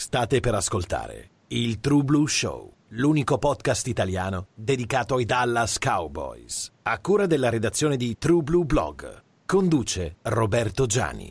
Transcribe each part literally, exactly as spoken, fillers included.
State per ascoltare il True Blue Show, l'unico podcast italiano dedicato ai Dallas Cowboys. A cura della redazione di True Blue Blog. Conduce Roberto Gianni.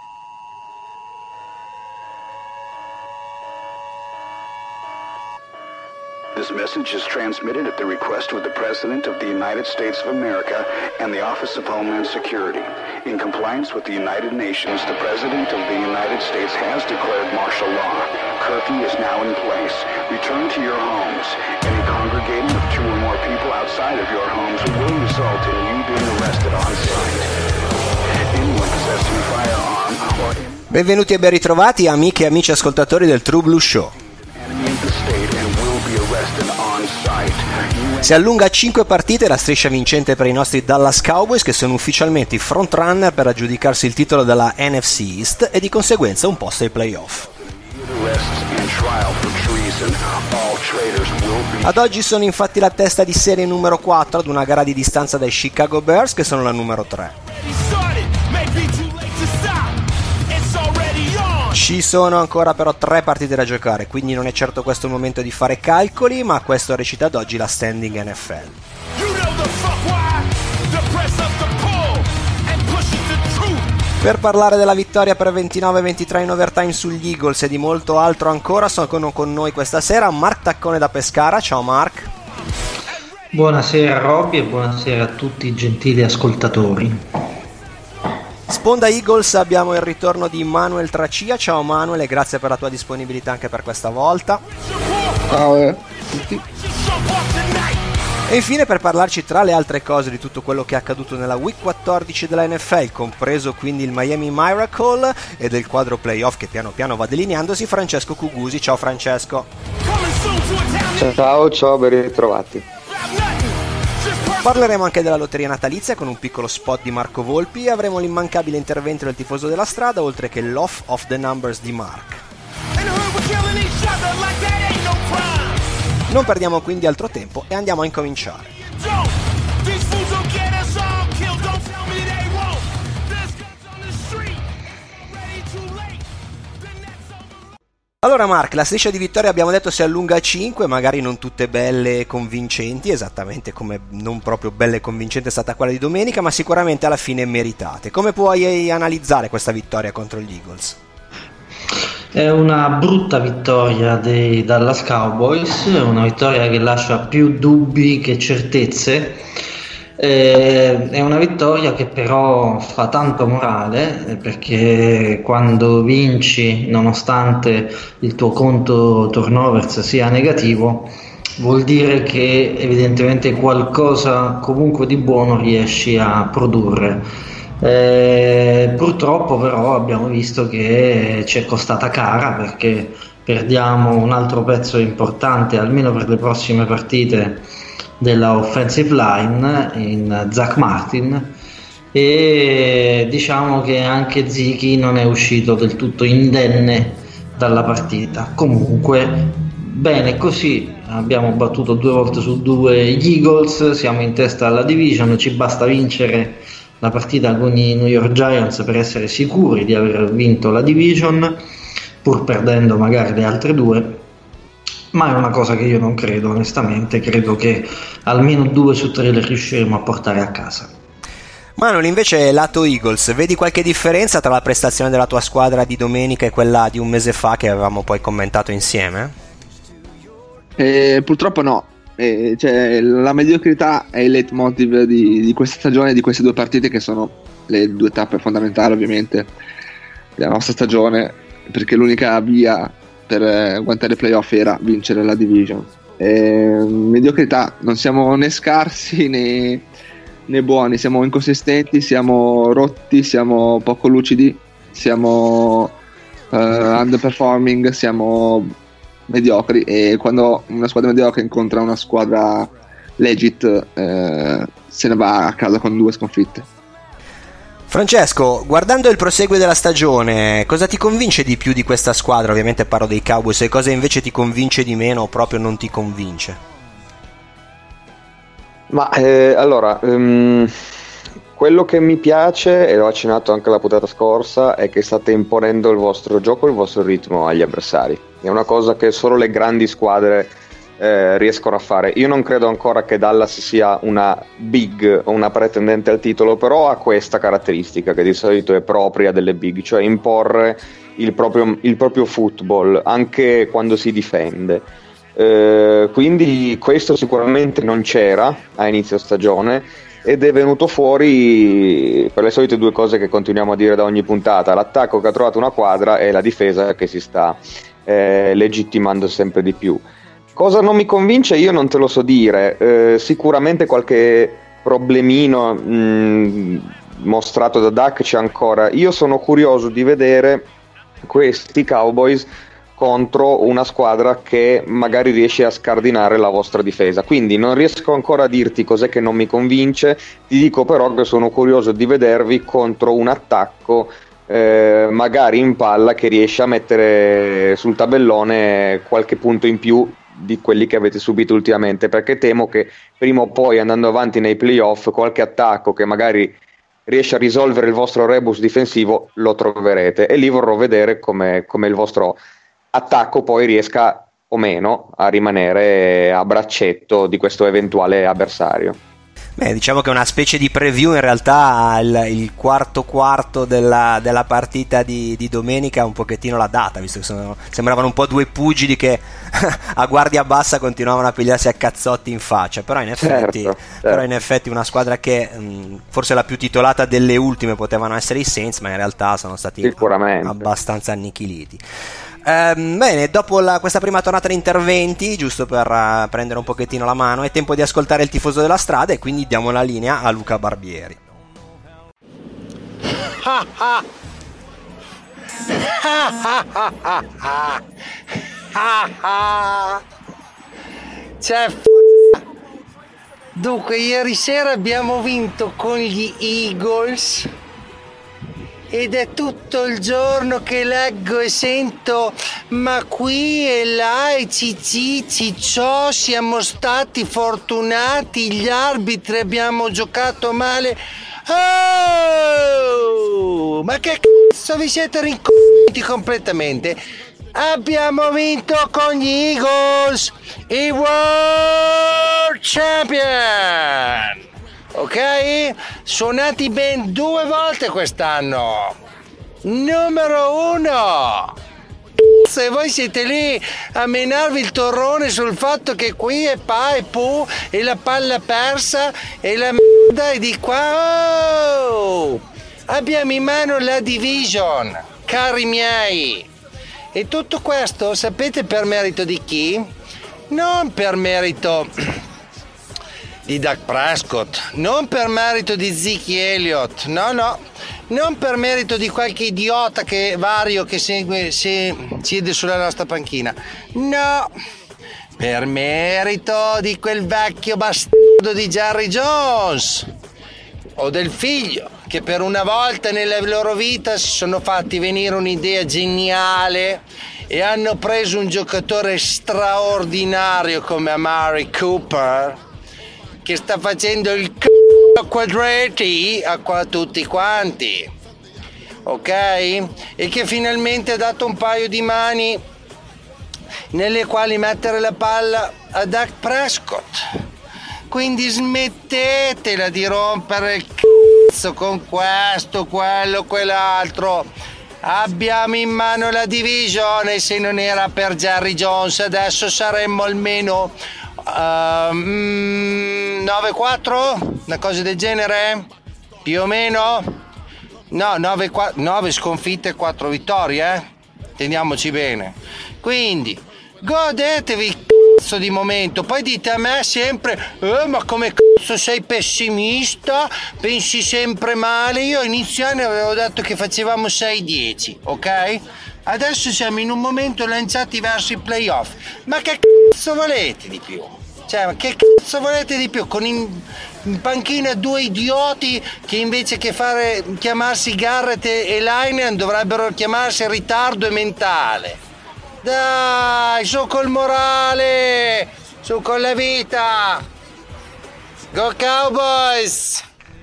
This message is transmitted at the request of the President of the United States of America and the Office of Homeland Security. In compliance with the United Nations, the President of the United States has declared martial law. Curfew is now in place. Return to your homes. Any congregating of two or more people outside of your homes will result in you being arrested on site. Anyone possessing a firearm or... Benvenuti e ben ritrovati amiche e amici ascoltatori del True Blue Show. Si allunga a cinque partite la striscia vincente per i nostri Dallas Cowboys, che sono ufficialmente i frontrunner per aggiudicarsi il titolo della N F C East e di conseguenza un posto ai playoff. Ad oggi sono infatti la testa di serie numero quattro ad una gara di distanza dai Chicago Bears, che sono la numero tre. Ci sono ancora però tre partite da giocare, quindi non è certo questo il momento di fare calcoli, ma questo recita ad oggi la standing N F L. Per parlare della vittoria per ventinove a ventitré in overtime sugli Eagles e di molto altro ancora, sono con noi questa sera Mark Taccone da Pescara. Ciao Mark. Buonasera Robby e buonasera a tutti i gentili ascoltatori. Sponda Eagles abbiamo il ritorno di Manuel Tracia. Ciao Manuel e grazie per la tua disponibilità anche per questa volta. Ciao a tutti. E infine, per parlarci tra le altre cose di tutto quello che è accaduto nella Week quattordici della N F L, compreso quindi il Miami Miracle e del quadro playoff che piano piano va delineandosi, Francesco Cugusi. Ciao Francesco. Ciao, ciao, ben ritrovati. Parleremo anche della lotteria natalizia con un piccolo spot di Marco Volpi e avremo l'immancabile intervento del tifoso della strada, oltre che l'off of the numbers di Mark. Non perdiamo quindi altro tempo e andiamo a incominciare. Allora Mark, la striscia di vittorie abbiamo detto si allunga a cinque, magari non tutte belle e convincenti, esattamente come non proprio bella e convincente è stata quella di domenica, ma sicuramente alla fine meritate. Come puoi analizzare questa vittoria contro gli Eagles? È una brutta vittoria dei Dallas Cowboys, una vittoria che lascia più dubbi che certezze. Eh, è una vittoria che però fa tanto morale, perché quando vinci nonostante il tuo conto turnovers sia negativo vuol dire che evidentemente qualcosa comunque di buono riesci a produrre. Eh, purtroppo però abbiamo visto che ci è costata cara, perché perdiamo un altro pezzo importante almeno per le prossime partite della offensive line in Zach Martin, e diciamo che anche Zichi non è uscito del tutto indenne dalla partita. Comunque bene così, abbiamo battuto due volte su due gli Eagles, siamo in testa alla division, ci basta vincere la partita con i New York Giants per essere sicuri di aver vinto la division, pur perdendo magari le altre due. Ma è una cosa che io non credo, onestamente. Credo che almeno due su tre le riusciremo a portare a casa. Manuel, invece lato Eagles, vedi qualche differenza tra la prestazione della tua squadra di domenica e quella di un mese fa che avevamo poi commentato insieme? Eh, purtroppo no, eh, cioè, la mediocrità è il leitmotiv di, di questa stagione, di queste due partite che sono le due tappe fondamentali ovviamente della nostra stagione, perché l'unica via per aguantare i playoff era vincere la division. Eh, mediocrità, non siamo né scarsi né, né buoni, siamo inconsistenti, siamo rotti, siamo poco lucidi, siamo uh, underperforming, siamo mediocri, e quando una squadra mediocre incontra una squadra legit eh, se ne va a casa con due sconfitte. Francesco, guardando il proseguo della stagione, cosa ti convince di più di questa squadra? Ovviamente parlo dei Cowboys, e cosa invece ti convince di meno o proprio non ti convince? Ma eh, allora, um, Quello che mi piace, e l'ho accennato anche la puntata scorsa, è che state imponendo il vostro gioco, il vostro ritmo agli avversari. È una cosa che solo le grandi squadre eh, riescono a fare. Io non credo ancora che Dallas sia una big o una pretendente al titolo, però ha questa caratteristica che di solito è propria delle big, cioè imporre il proprio, il proprio football anche quando si difende. Eh, quindi questo sicuramente non c'era a inizio stagione, ed è venuto fuori per le solite due cose che continuiamo a dire da ogni puntata: l'attacco che ha trovato una quadra e la difesa che si sta eh, legittimando sempre di più. Cosa non mi convince io non te lo so dire, eh, sicuramente qualche problemino mh, mostrato da Dak c'è ancora. Io sono curioso di vedere questi Cowboys contro una squadra che magari riesce a scardinare la vostra difesa, quindi non riesco ancora a dirti cos'è che non mi convince. Ti dico però che sono curioso di vedervi contro un attacco eh, magari in palla che riesce a mettere sul tabellone qualche punto in più di quelli che avete subito ultimamente, perché temo che prima o poi, andando avanti nei playoff, qualche attacco che magari riesce a risolvere il vostro rebus difensivo lo troverete, e lì vorrò vedere come, come il vostro attacco poi riesca o meno a rimanere a braccetto di questo eventuale avversario. Beh, diciamo che è una specie di preview, in realtà il, il quarto quarto della, della partita di, di domenica un pochettino la data, visto che sono, sembravano un po' due pugili che a guardia bassa continuavano a pigliarsi a cazzotti in faccia, però in effetti, certo, certo. Però in effetti una squadra che mh, forse la più titolata delle ultime potevano essere i Saints, ma in realtà sono stati abbastanza annichiliti. Eh, bene, dopo la, questa prima tornata di interventi, giusto per uh, prendere un pochettino la mano, è tempo di ascoltare il tifoso della strada, e quindi diamo la linea a Luca Barbieri. C'è f- Dunque, ieri sera abbiamo vinto con gli Eagles ed è tutto il giorno che leggo e sento ma qui e là e cici cicciò, siamo stati fortunati, gli arbitri, abbiamo giocato male. Oh, ma che cazzo, vi siete rincoglioniti completamente? Abbiamo vinto con gli Eagles, i World Champion, ok? Suonati ben due volte quest'anno. Numero uno. Se voi siete lì a menarvi il torrone sul fatto che qui è pa e pu e la palla persa e la merda è di qua. Oh! Abbiamo in mano la division, cari miei. E tutto questo sapete per merito di chi? Non per merito di Dak Prescott, non per merito di Zeke Elliott, no no, non per merito di qualche idiota che vario che segue, se siede sulla nostra panchina, no, per merito di quel vecchio bastardo di Jerry Jones o del figlio, che per una volta nella loro vita si sono fatti venire un'idea geniale e hanno preso un giocatore straordinario come Amari Cooper, che sta facendo il c***o quadrati a qua tutti quanti, ok? E che finalmente ha dato un paio di mani nelle quali mettere la palla a Dak Prescott. Quindi smettetela di rompere il cazzo con questo, quello, quell'altro. Abbiamo in mano la division e se non era per Jerry Jones adesso saremmo almeno uh, mm, nove quattro, una cosa del genere, più o meno. No, nove, nove sconfitte e quattro vittorie, eh? Teniamoci bene. Quindi godetevi il cazzo di momento, poi dite a me sempre eh, ma come cazzo sei pessimista, pensi sempre male. Io a inizio anno avevo detto che facevamo sei dieci, ok? Adesso siamo in un momento lanciati verso i playoff, ma che cazzo volete di più? Cioè, ma che cazzo volete di più? Con in, in panchina due idioti che invece che fare chiamarsi Garrett e Linehan dovrebbero chiamarsi ritardo e mentale. Dai, su col morale, su con la vita. Go Cowboys!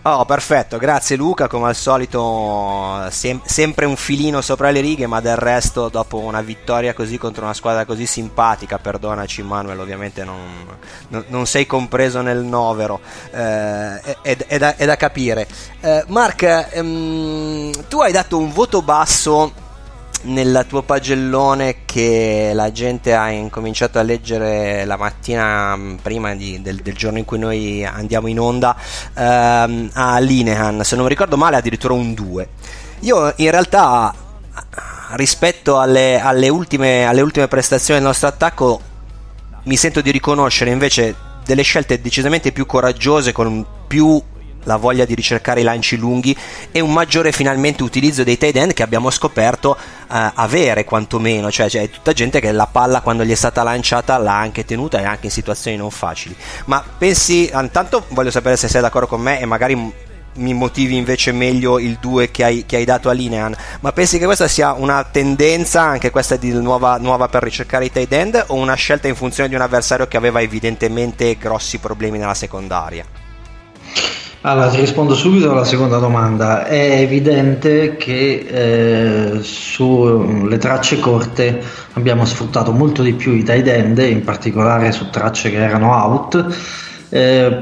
Oh, perfetto, grazie Luca, come al solito sem- sempre un filino sopra le righe, ma del resto dopo una vittoria così contro una squadra così simpatica, perdonaci Manuel, ovviamente non, non, non sei compreso nel novero, eh, è, è, da, è da capire. Eh, Mark, ehm, tu hai dato un voto basso nel tuo pagellone che la gente ha incominciato a leggere la mattina prima di, del, del giorno in cui noi andiamo in onda, ehm, a Linehan, se non mi ricordo male addirittura un due. Io in realtà rispetto alle, alle, ultime, alle ultime prestazioni del nostro attacco mi sento di riconoscere invece delle scelte decisamente più coraggiose, con più la voglia di ricercare i lanci lunghi e un maggiore finalmente utilizzo dei tight end che abbiamo scoperto eh, avere quantomeno, cioè c'è tutta gente che la palla quando gli è stata lanciata l'ha anche tenuta e anche in situazioni non facili. Ma pensi, intanto voglio sapere se sei d'accordo con me e magari mi motivi invece meglio il due che hai, che hai dato a Linehan, ma pensi che questa sia una tendenza anche questa di nuova, nuova per ricercare i tight end, o una scelta in funzione di un avversario che aveva evidentemente grossi problemi nella secondaria? Allora, ti rispondo subito alla seconda domanda. È evidente che eh, sulle tracce corte abbiamo sfruttato molto di più i tight end, in particolare su tracce che erano out, eh,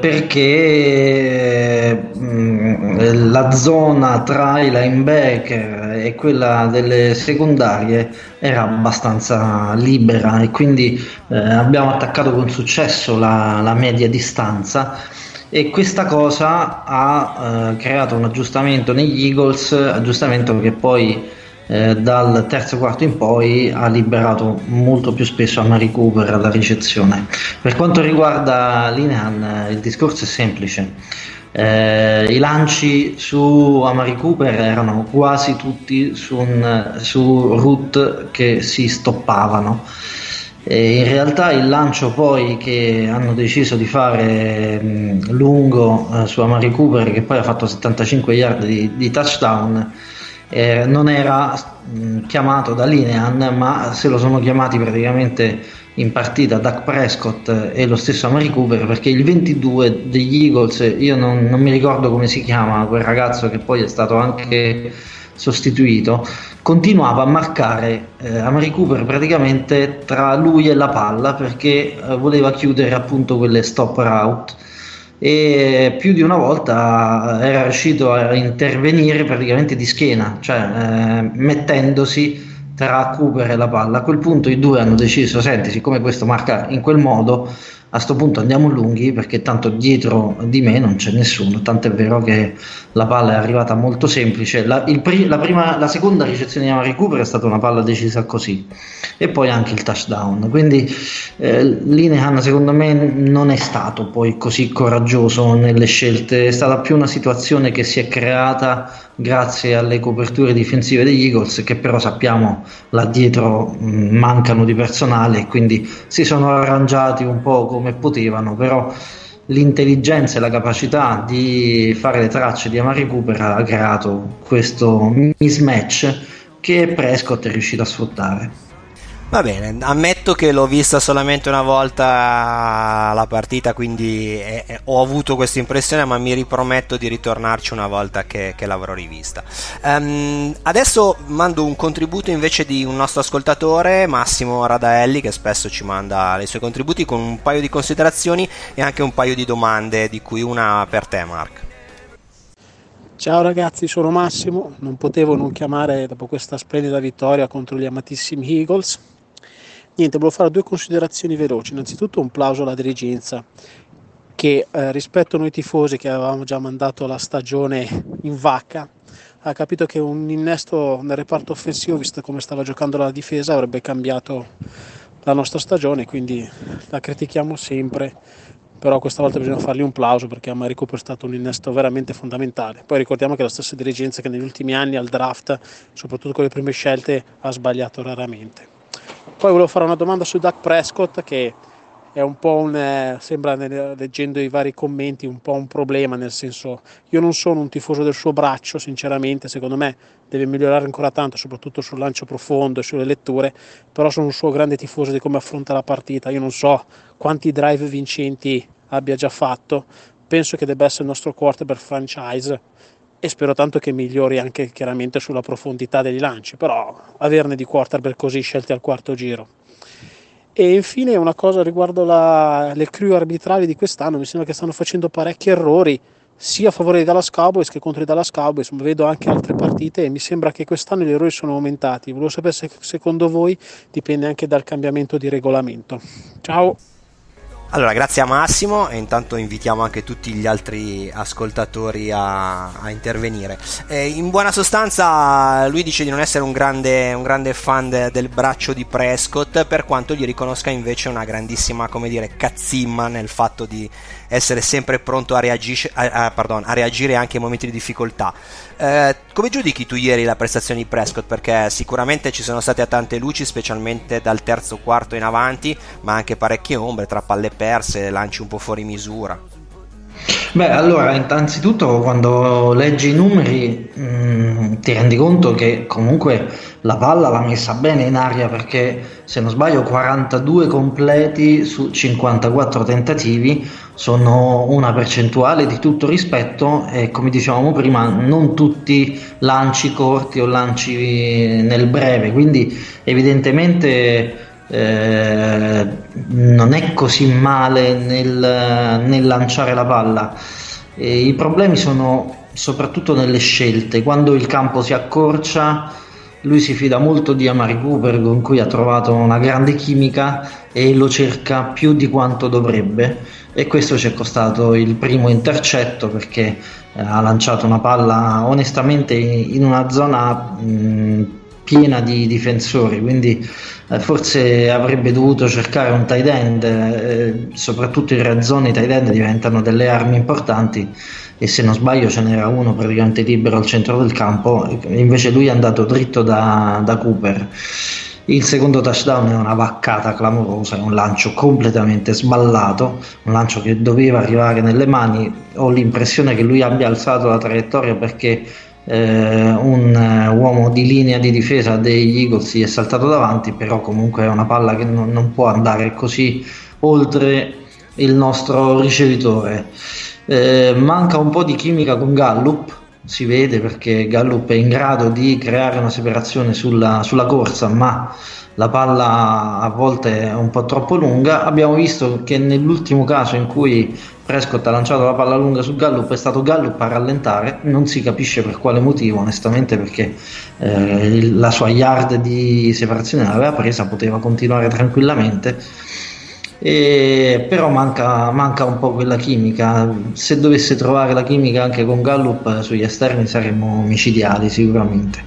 perché mh, la zona tra i linebacker e quella delle secondarie era abbastanza libera, e quindi eh, abbiamo attaccato con successo la, la media distanza. E questa cosa ha eh, creato un aggiustamento negli Eagles, aggiustamento che poi eh, dal terzo quarto in poi ha liberato molto più spesso Amari Cooper alla ricezione. Per quanto riguarda Linehan, il discorso è semplice. Eh, i lanci su Amari Cooper erano quasi tutti su, un, su route che si stoppavano. E in realtà il lancio poi che hanno deciso di fare mh, lungo eh, su Amari Cooper, che poi ha fatto settantacinque yard di, di touchdown, eh, non era mh, chiamato da Linehan, ma se lo sono chiamati praticamente in partita Dak Prescott e lo stesso Amari Cooper, perché il ventidue degli Eagles, io non, non mi ricordo come si chiama quel ragazzo che poi è stato anche sostituito, continuava a marcare eh, Amari Cooper praticamente tra lui e la palla, perché eh, voleva chiudere appunto quelle stop route, e più di una volta era riuscito a intervenire praticamente di schiena, cioè eh, mettendosi tra Cooper e la palla. A quel punto i due hanno deciso: senti, siccome questo marca in quel modo, a sto punto andiamo lunghi, perché tanto dietro di me non c'è nessuno. Tant'è vero che la palla è arrivata molto semplice. La, il pri- la, prima, la seconda ricezione di Amari Cooper è stata una palla decisa così, e poi anche il touchdown. Quindi eh, Linehan secondo me non è stato poi così coraggioso nelle scelte, è stata più una situazione che si è creata grazie alle coperture difensive degli Eagles, che però sappiamo là dietro mh, mancano di personale, e quindi si sono arrangiati un po' come potevano. Però l'intelligenza e la capacità di fare le tracce di Amari Cooper ha creato questo mismatch che Prescott è riuscito a sfruttare. Va bene, ammetto che l'ho vista solamente una volta la partita, quindi eh, eh, ho avuto questa impressione, ma mi riprometto di ritornarci una volta che, che l'avrò rivista. Um, adesso mando un contributo invece di un nostro ascoltatore, Massimo Radaelli, che spesso ci manda i suoi contributi, con un paio di considerazioni e anche un paio di domande, di cui una per te, Mark. Ciao ragazzi, sono Massimo, non potevo non chiamare dopo questa splendida vittoria contro gli amatissimi Eagles. Niente, volevo fare due considerazioni veloci. Innanzitutto un plauso alla dirigenza, che eh, rispetto a noi tifosi che avevamo già mandato la stagione in vacca, ha capito che un innesto nel reparto offensivo, visto come stava giocando la difesa, avrebbe cambiato la nostra stagione, quindi la critichiamo sempre, però questa volta bisogna fargli un plauso, perché Amari Cooper è stato un innesto veramente fondamentale. Poi ricordiamo che è la stessa dirigenza che negli ultimi anni al draft, soprattutto con le prime scelte, ha sbagliato raramente. Poi volevo fare una domanda su Dak Prescott, che è un po' un, eh, sembra, leggendo i vari commenti, un po' un problema, nel senso, io non sono un tifoso del suo braccio, sinceramente, secondo me deve migliorare ancora tanto, soprattutto sul lancio profondo e sulle letture, però sono un suo grande tifoso di come affronta la partita. Io non so quanti drive vincenti abbia già fatto, penso che debba essere il nostro quarterback franchise e spero tanto che migliori anche chiaramente sulla profondità degli lanci, però averne di quarterback così scelti al quarto giro. E infine una cosa riguardo la, le crew arbitrali di quest'anno, mi sembra che stanno facendo parecchi errori sia a favore dei Dallas Cowboys che contro i Dallas Cowboys, ma vedo anche altre partite e mi sembra che quest'anno gli errori sono aumentati. Volevo sapere se secondo voi dipende anche dal cambiamento di regolamento. Ciao! Allora, grazie a Massimo, e intanto invitiamo anche tutti gli altri ascoltatori a, a intervenire. Eh, in buona sostanza lui dice di non essere un grande, un grande fan de, del braccio di Prescott, per quanto gli riconosca invece una grandissima, come dire, cazzimma nel fatto di essere sempre pronto a, reagisce, a, a, pardon, a reagire anche in momenti di difficoltà. Eh, come giudichi tu ieri la prestazione di Prescott? Perché sicuramente ci sono state tante luci, specialmente dal terzo quarto in avanti, ma anche parecchie ombre tra palle perse, lanci un po' fuori misura. Beh, allora, innanzitutto quando leggi i numeri mh, ti rendi conto che comunque la palla l'ha messa bene in aria, perché se non sbaglio quarantadue completi su cinquantaquattro tentativi sono una percentuale di tutto rispetto, e come dicevamo prima non tutti lanci corti o lanci nel breve, quindi evidentemente Eh, non è così male nel, nel lanciare la palla. E i problemi sono soprattutto nelle scelte. Quando il campo si accorcia, lui si fida molto di Amari Cooper, con cui ha trovato una grande chimica, e lo cerca più di quanto dovrebbe, e questo ci è costato il primo intercetto, perché eh, ha lanciato una palla onestamente in una zona mh, piena di difensori, quindi eh, forse avrebbe dovuto cercare un tight end, eh, soprattutto in red zone i tight end diventano delle armi importanti, e se non sbaglio ce n'era uno praticamente libero al centro del campo, invece lui è andato dritto da, da Cooper. Il secondo touchdown è una vaccata clamorosa, è un lancio completamente sballato, un lancio che doveva arrivare nelle mani. Ho l'impressione che lui abbia alzato la traiettoria perché Eh, un uh, uomo di linea di difesa degli Eagles gli è saltato davanti, però comunque è una palla che non, non può andare così oltre il nostro ricevitore. Eh, manca un po' di chimica con Gallup, si vede, perché Gallup è in grado di creare una separazione sulla, sulla corsa, ma la palla a volte è un po' troppo lunga. Abbiamo visto che nell'ultimo caso in cui Prescott ha lanciato la palla lunga su Gallup è stato Gallup a rallentare, non si capisce per quale motivo onestamente, perché eh, la sua yard di separazione l'aveva presa, poteva continuare tranquillamente, e però manca, manca un po' quella chimica. Se dovesse trovare la chimica anche con Gallup sugli esterni saremmo micidiali sicuramente.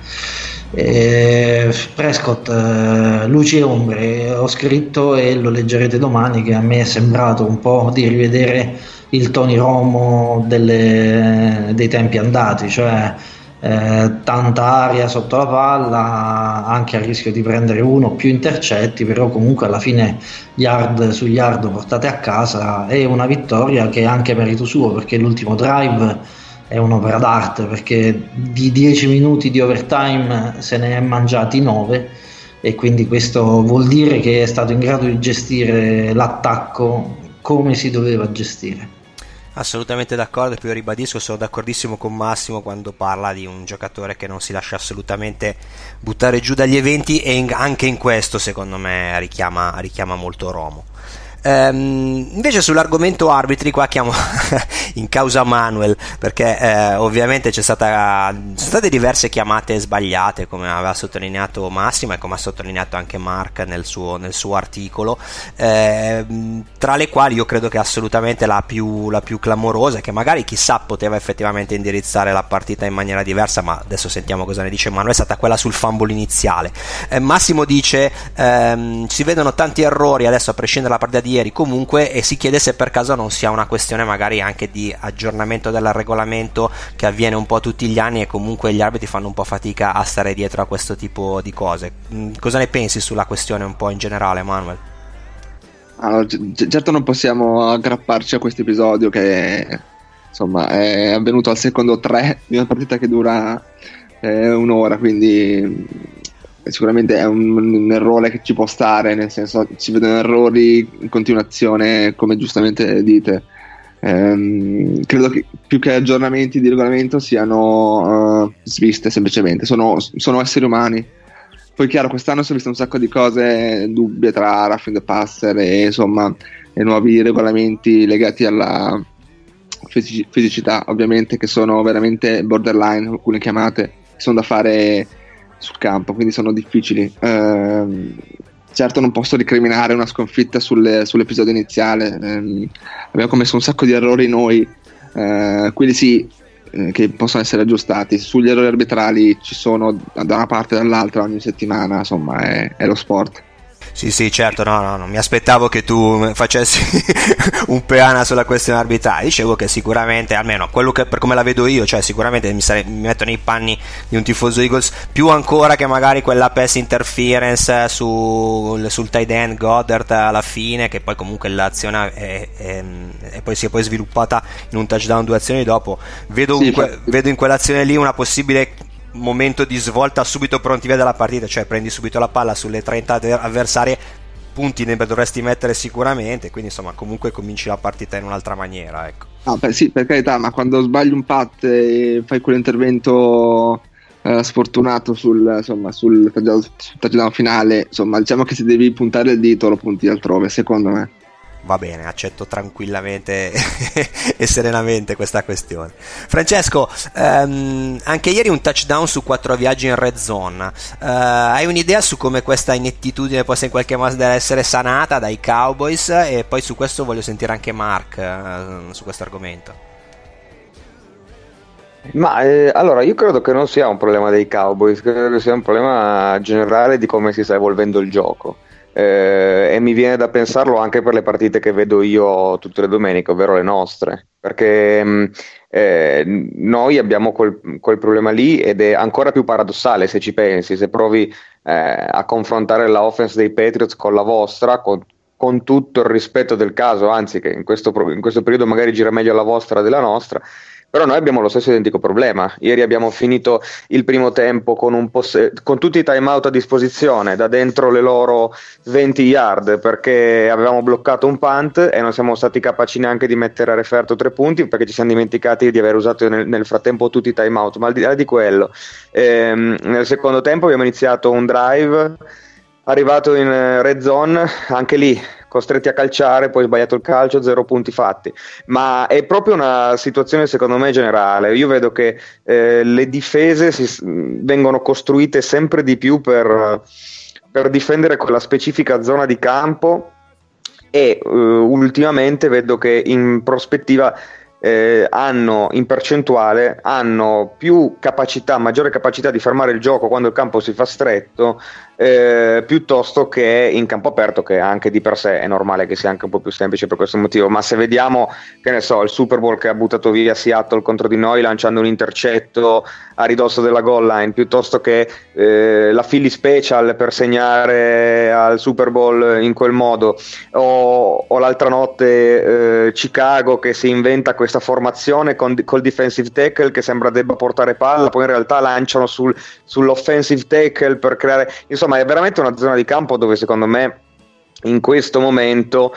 Eh, Prescott, eh, luci e ombre, ho scritto e lo leggerete domani, che a me è sembrato un po' di rivedere il Tony Romo delle, dei tempi andati, cioè eh, tanta aria sotto la palla, anche a rischio di prendere uno o più intercetti, però comunque alla fine yard su yard portate a casa, è una vittoria che è anche merito suo, perché l'ultimo drive è un'opera d'arte, perché di dieci minuti di overtime se ne è mangiati nove, e quindi questo vuol dire che è stato in grado di gestire l'attacco come si doveva gestire. Assolutamente d'accordo, e poi io ribadisco, sono d'accordissimo con Massimo quando parla di un giocatore che non si lascia assolutamente buttare giù dagli eventi, e in, anche in questo secondo me richiama, richiama molto Romo. Um, invece sull'argomento arbitri qua chiamo in causa Manuel, perché eh, ovviamente c'è stata, sono state diverse chiamate sbagliate, come aveva sottolineato Massimo e come ha sottolineato anche Mark nel suo, nel suo articolo, eh, tra le quali io credo che assolutamente la più, la più clamorosa, che magari chissà poteva effettivamente indirizzare la partita in maniera diversa, ma adesso sentiamo cosa ne dice Manuel, è stata quella sul fumble iniziale. eh, Massimo dice ehm, si vedono tanti errori adesso a prescindere dalla partita di ieri comunque, e si chiede se per caso non sia una questione magari anche di aggiornamento del regolamento che avviene un po' tutti gli anni, e comunque gli arbitri fanno un po' fatica a stare dietro a questo tipo di cose. Cosa ne pensi sulla questione un po' in generale, Manuel? Allora, c- certo non possiamo aggrapparci a questo episodio che insomma è avvenuto al secondo tre di una partita che dura eh, un'ora, quindi sicuramente è un, un errore che ci può stare, nel senso ci vedono errori in continuazione, come giustamente dite, ehm, credo che più che aggiornamenti di regolamento siano uh, sviste, semplicemente sono, sono esseri umani. Poi chiaro, quest'anno si è visto un sacco di cose dubbie tra roughing the passer e insomma e nuovi regolamenti legati alla fisici- fisicità, ovviamente, che sono veramente borderline, alcune chiamate, che sono da fare sul campo, quindi sono difficili. Ehm, certo non posso recriminare una sconfitta sulle, sull'episodio iniziale, ehm, abbiamo commesso un sacco di errori noi, eh, quelli sì, che possono essere aggiustati. Sugli errori arbitrali ci sono da una parte e dall'altra ogni settimana, insomma è, è lo sport. Sì, sì, certo, no, no, non mi aspettavo che tu facessi un peana sulla questione arbitrale. Dicevo che sicuramente, almeno quello che per come la vedo io, cioè sicuramente mi, sare- mi metto nei panni di un tifoso Eagles, più ancora che magari quella pass interference su, sul tight end Goddard alla fine, che poi comunque l'azione è, è, è poi si è poi sviluppata in un touchdown due azioni dopo. Vedo, sì, in que- vedo in quell'azione lì una possibile momento di svolta subito pronti via dalla partita, cioè prendi subito la palla sulle trenta avversarie, punti ne dovresti mettere sicuramente, quindi insomma comunque cominci la partita in un'altra maniera, ecco. Ah, beh, sì, per carità, ma quando sbagli un pat e fai quell'intervento eh, sfortunato sul, insomma, sul touchdown, sul touchdown finale, insomma diciamo che se devi puntare il dito lo punti altrove, secondo me. Va bene, accetto tranquillamente e serenamente questa questione. Francesco, ehm, anche ieri un touchdown su quattro viaggi in red zone. Eh, hai un'idea su come questa inettitudine possa in qualche modo essere sanata dai Cowboys? E poi su questo voglio sentire anche Mark eh, su questo argomento. Ma eh, allora io credo che non sia un problema dei Cowboys, credo che sia un problema generale di come si sta evolvendo il gioco. Eh, e mi viene da pensarlo anche per le partite che vedo io tutte le domeniche, ovvero le nostre, perché mh, eh, noi abbiamo quel, quel problema lì, ed è ancora più paradossale se ci pensi, se provi eh, a confrontare la offense dei Patriots con la vostra, con, con tutto il rispetto del caso, anzi che in questo, in questo periodo magari gira meglio la vostra della nostra. Però noi abbiamo lo stesso identico problema. Ieri abbiamo finito il primo tempo con, un poss- con tutti i time out a disposizione da dentro le loro venti yard, perché avevamo bloccato un punt e non siamo stati capaci neanche di mettere a referto tre punti, perché ci siamo dimenticati di aver usato nel, nel frattempo tutti i time out. Ma al di là di quello, ehm, nel secondo tempo abbiamo iniziato un drive arrivato in red zone, anche lì costretti a calciare, poi sbagliato il calcio, zero punti fatti. Ma è proprio una situazione secondo me generale. Io vedo che eh, le difese si, vengono costruite sempre di più per, per difendere quella specifica zona di campo, e uh, ultimamente vedo che in prospettiva Eh, hanno in percentuale hanno più capacità, maggiore capacità di fermare il gioco quando il campo si fa stretto, eh, piuttosto che in campo aperto, che anche di per sé è normale che sia anche un po' più semplice per questo motivo. Ma se vediamo, che ne so, il Super Bowl che ha buttato via Seattle contro di noi lanciando un intercetto a ridosso della goal line, piuttosto che eh, la Philly Special per segnare al Super Bowl in quel modo, o, o l'altra notte eh, Chicago che si inventa questa formazione con, col defensive tackle che sembra debba portare palla, poi in realtà lanciano sul, sull'offensive tackle per creare, insomma è veramente una zona di campo dove secondo me in questo momento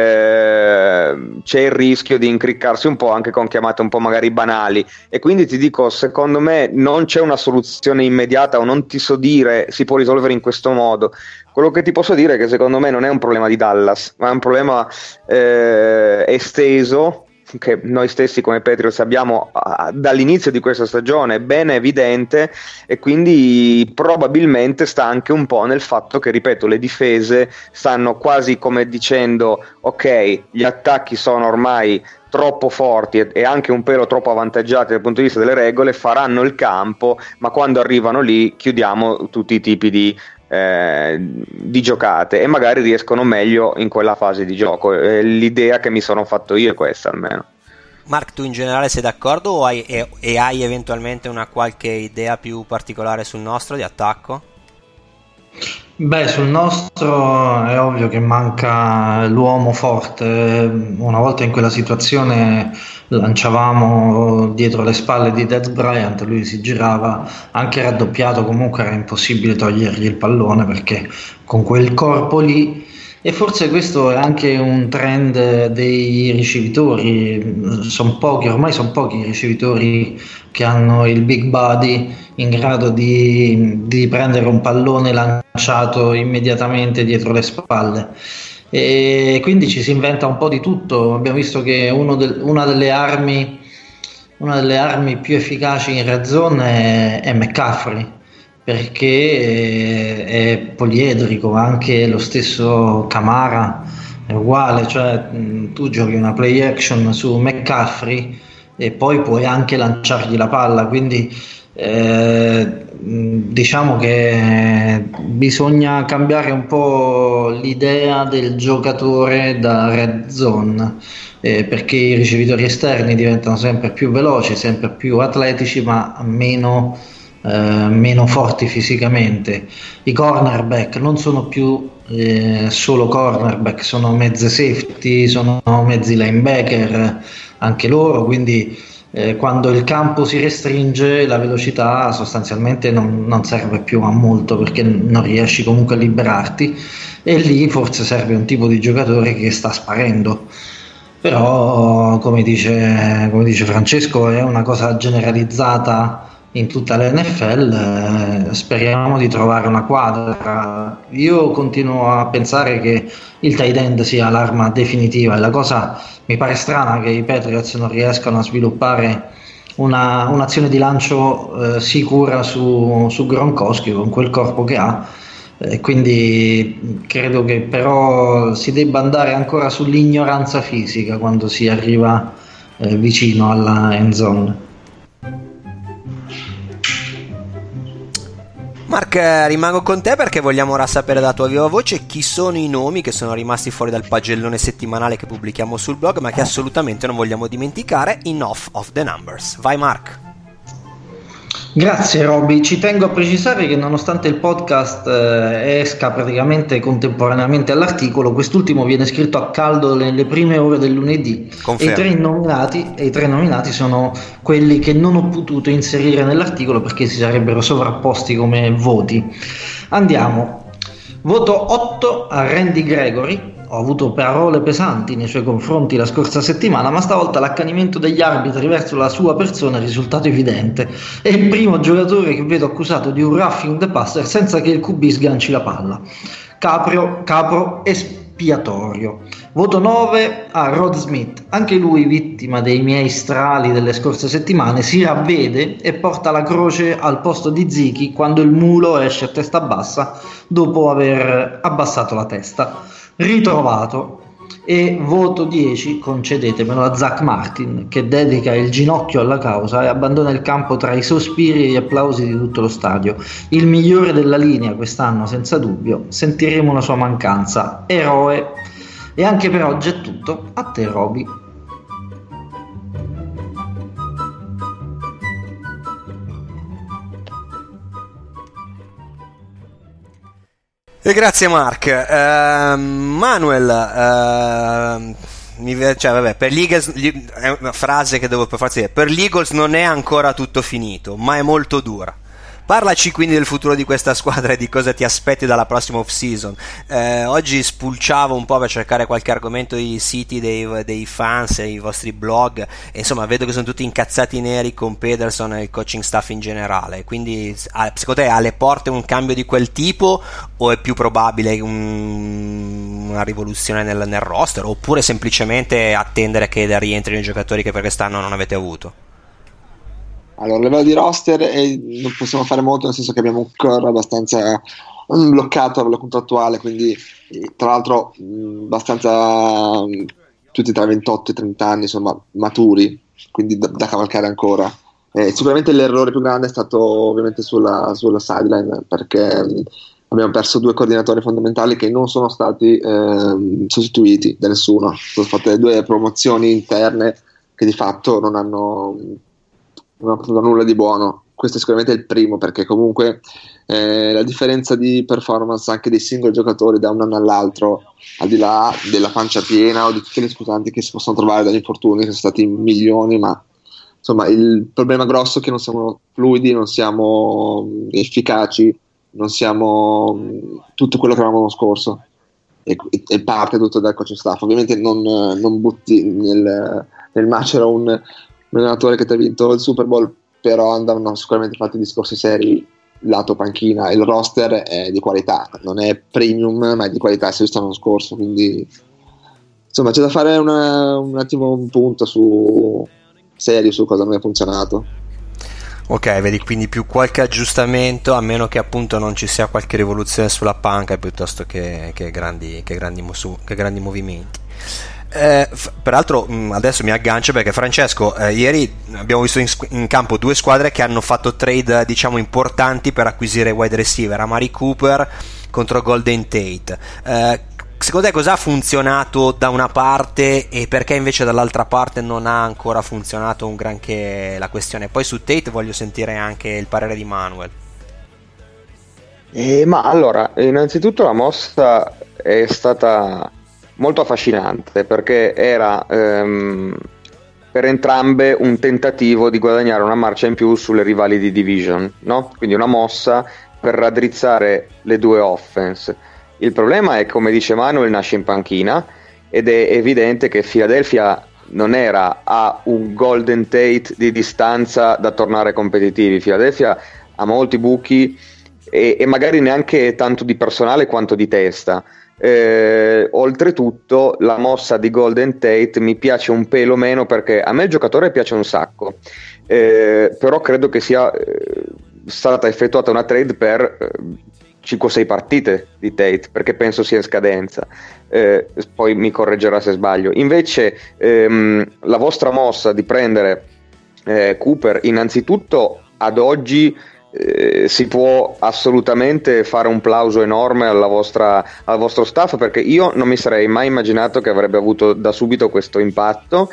eh, c'è il rischio di incriccarsi un po' anche con chiamate un po' magari banali, e quindi ti dico, secondo me non c'è una soluzione immediata, o non ti so dire si può risolvere in questo modo. Quello che ti posso dire è che secondo me non è un problema di Dallas, ma è un problema eh, esteso che noi stessi come Patriots abbiamo uh, dall'inizio di questa stagione, ben evidente, e quindi probabilmente sta anche un po' nel fatto che, ripeto, le difese stanno quasi come dicendo ok, gli attacchi sono ormai troppo forti e, e anche un pelo troppo avvantaggiati dal punto di vista delle regole, faranno il campo, ma quando arrivano lì chiudiamo tutti i tipi di Eh, di giocate, e magari riescono meglio in quella fase di gioco. Eh, l'idea che mi sono fatto io è questa, almeno. Mark, tu in generale sei d'accordo o hai, e, e hai eventualmente una qualche idea più particolare sul nostro di attacco? Beh, sul nostro è ovvio che manca l'uomo forte. Una volta in quella situazione lanciavamo dietro le spalle di Dez Bryant, lui si girava anche raddoppiato, comunque era impossibile togliergli il pallone, perché con quel corpo lì E forse questo è anche un trend dei ricevitori, sono pochi, ormai sono pochi i ricevitori che hanno il big body in grado di, di prendere un pallone lanciato immediatamente dietro le spalle, e quindi ci si inventa un po' di tutto. Abbiamo visto che uno del, una delle armi una delle armi più efficaci in red zone è, è McCaffrey, perché è poliedrico. Anche lo stesso Camara è uguale, cioè tu giochi una play action su McCaffrey e poi puoi anche lanciargli la palla, quindi eh, diciamo che bisogna cambiare un po' l'idea del giocatore da red zone, eh, perché i ricevitori esterni diventano sempre più veloci, sempre più atletici, ma meno Eh, meno forti fisicamente. I cornerback non sono più eh, solo cornerback, sono mezze safety, sono mezzi linebacker anche loro, quindi eh, quando il campo si restringe la velocità sostanzialmente non, non serve più a molto, perché non riesci comunque a liberarti, e lì forse serve un tipo di giocatore che sta sparendo. Però come dice, come dice Francesco, è una cosa generalizzata in tutta l'N F L, eh, speriamo di trovare una quadra. Io continuo a pensare che il tight end sia l'arma definitiva, e la cosa mi pare strana che i Patriots non riescano a sviluppare una, un'azione di lancio eh, sicura su, su Gronkowski con quel corpo che ha, eh, quindi credo che però si debba andare ancora sull'ignoranza fisica quando si arriva eh, vicino alla end zone. Mark, rimango con te perché vogliamo ora sapere da tua viva voce chi sono i nomi che sono rimasti fuori dal pagellone settimanale che pubblichiamo sul blog, ma che assolutamente non vogliamo dimenticare. Enough of the numbers. Vai Mark. Grazie Robby, ci tengo a precisare che nonostante il podcast eh, esca praticamente contemporaneamente all'articolo, quest'ultimo viene scritto a caldo nelle prime ore del lunedì. E i, tre nominati, e i tre nominati sono quelli che non ho potuto inserire nell'articolo perché si sarebbero sovrapposti come voti. Andiamo. Voto otto a Randy Gregory. Ho avuto parole pesanti nei suoi confronti la scorsa settimana, ma stavolta l'accanimento degli arbitri verso la sua persona è risultato evidente. È il primo giocatore che vedo accusato di un roughing the passer senza che il Q B sganci la palla. Caprio, capro espiatorio. Voto nove a Rod Smith, anche lui vittima dei miei strali delle scorse settimane, si ravvede e porta la croce al posto di Zichi quando il mulo esce a testa bassa dopo aver abbassato la testa. Ritrovato. E voto dieci, concedetemelo, a Zach Martin, che dedica il ginocchio alla causa e abbandona il campo tra i sospiri e gli applausi di tutto lo stadio. Il migliore della linea quest'anno senza dubbio, sentiremo la sua mancanza. Eroe. E anche per oggi è tutto. A te Roby. E grazie Mark. Uh, Manuel, uh, mi, cioè, vabbè, per gli Eagles, è una frase che devo per forza dire, per gli Eagles non è ancora tutto finito, ma è molto dura. Parlaci quindi del futuro di questa squadra e di cosa ti aspetti dalla prossima off-season. Eh, oggi spulciavo un po' per cercare qualche argomento dei siti dei, dei fans e i vostri blog, e insomma vedo che sono tutti incazzati neri con Pederson e il coaching staff in generale. Quindi secondo te è alle porte un cambio di quel tipo, o è più probabile un, una rivoluzione nel, nel roster, oppure semplicemente attendere che rientrino i giocatori che per quest'anno non avete avuto? Allora, a livello di roster eh, non possiamo fare molto, nel senso che abbiamo un core abbastanza um, bloccato a livello contrattuale, quindi eh, tra l'altro mh, abbastanza mh, tutti tra ventotto e trenta anni, insomma, maturi, quindi da, da cavalcare ancora. Eh, sicuramente l'errore più grande è stato ovviamente sulla, sulla sideline, perché mh, abbiamo perso due coordinatori fondamentali che non sono stati eh, sostituiti da nessuno. Sono fatte due promozioni interne che di fatto non hanno... non ha fatto nulla di buono. Questo è sicuramente il primo, perché comunque eh, la differenza di performance anche dei singoli giocatori da un anno all'altro, al di là della pancia piena o di tutte le scusanti che si possono trovare dagli infortuni, che sono stati milioni, ma insomma il problema grosso è che non siamo fluidi, non siamo efficaci, non siamo tutto quello che avevamo l'anno scorso. e, e parte tutto dal coaching staff. Ovviamente non, non butti nel, nel macero un, un allenatore che ti ha vinto il Super Bowl, però andavano sicuramente fatti discorsi seri lato panchina. Il roster è di qualità, non è premium ma è di qualità, si è visto l'anno scorso, quindi insomma c'è da fare una, un attimo un punto su serio su cosa non è funzionato. Ok, vedi, quindi più qualche aggiustamento, a meno che appunto non ci sia qualche rivoluzione sulla panca piuttosto che, che, grandi, che, grandi, musu, che grandi movimenti. Eh, f- peraltro mh, adesso mi aggancio perché Francesco, eh, ieri abbiamo visto in, in campo due squadre che hanno fatto trade diciamo importanti per acquisire wide receiver, Amari Cooper contro Golden Tate. Eh, secondo te cosa ha funzionato da una parte e perché invece dall'altra parte non ha ancora funzionato un granché la questione? Poi su Tate voglio sentire anche il parere di Manuel. Eh, ma allora, innanzitutto la mossa è stata molto affascinante perché era ehm, per entrambe un tentativo di guadagnare una marcia in più sulle rivali di division, no? Quindi una mossa per raddrizzare le due offense. Il problema è, come dice Manuel, nasce in panchina ed è evidente che Philadelphia non era a un Golden Tate di distanza da tornare competitivi. Philadelphia ha molti buchi e, e magari neanche tanto di personale quanto di testa. Eh, oltretutto la mossa di Golden Tate mi piace un pelo meno perché a me il giocatore piace un sacco, eh, però credo che sia eh, stata effettuata una trade per eh, cinque o sei partite di Tate, perché penso sia in scadenza, eh, poi mi correggerà se sbaglio. Invece ehm, la vostra mossa di prendere eh, Cooper, innanzitutto ad oggi Eh, si può assolutamente fare un plauso enorme alla vostra, al vostro staff, perché io non mi sarei mai immaginato che avrebbe avuto da subito questo impatto.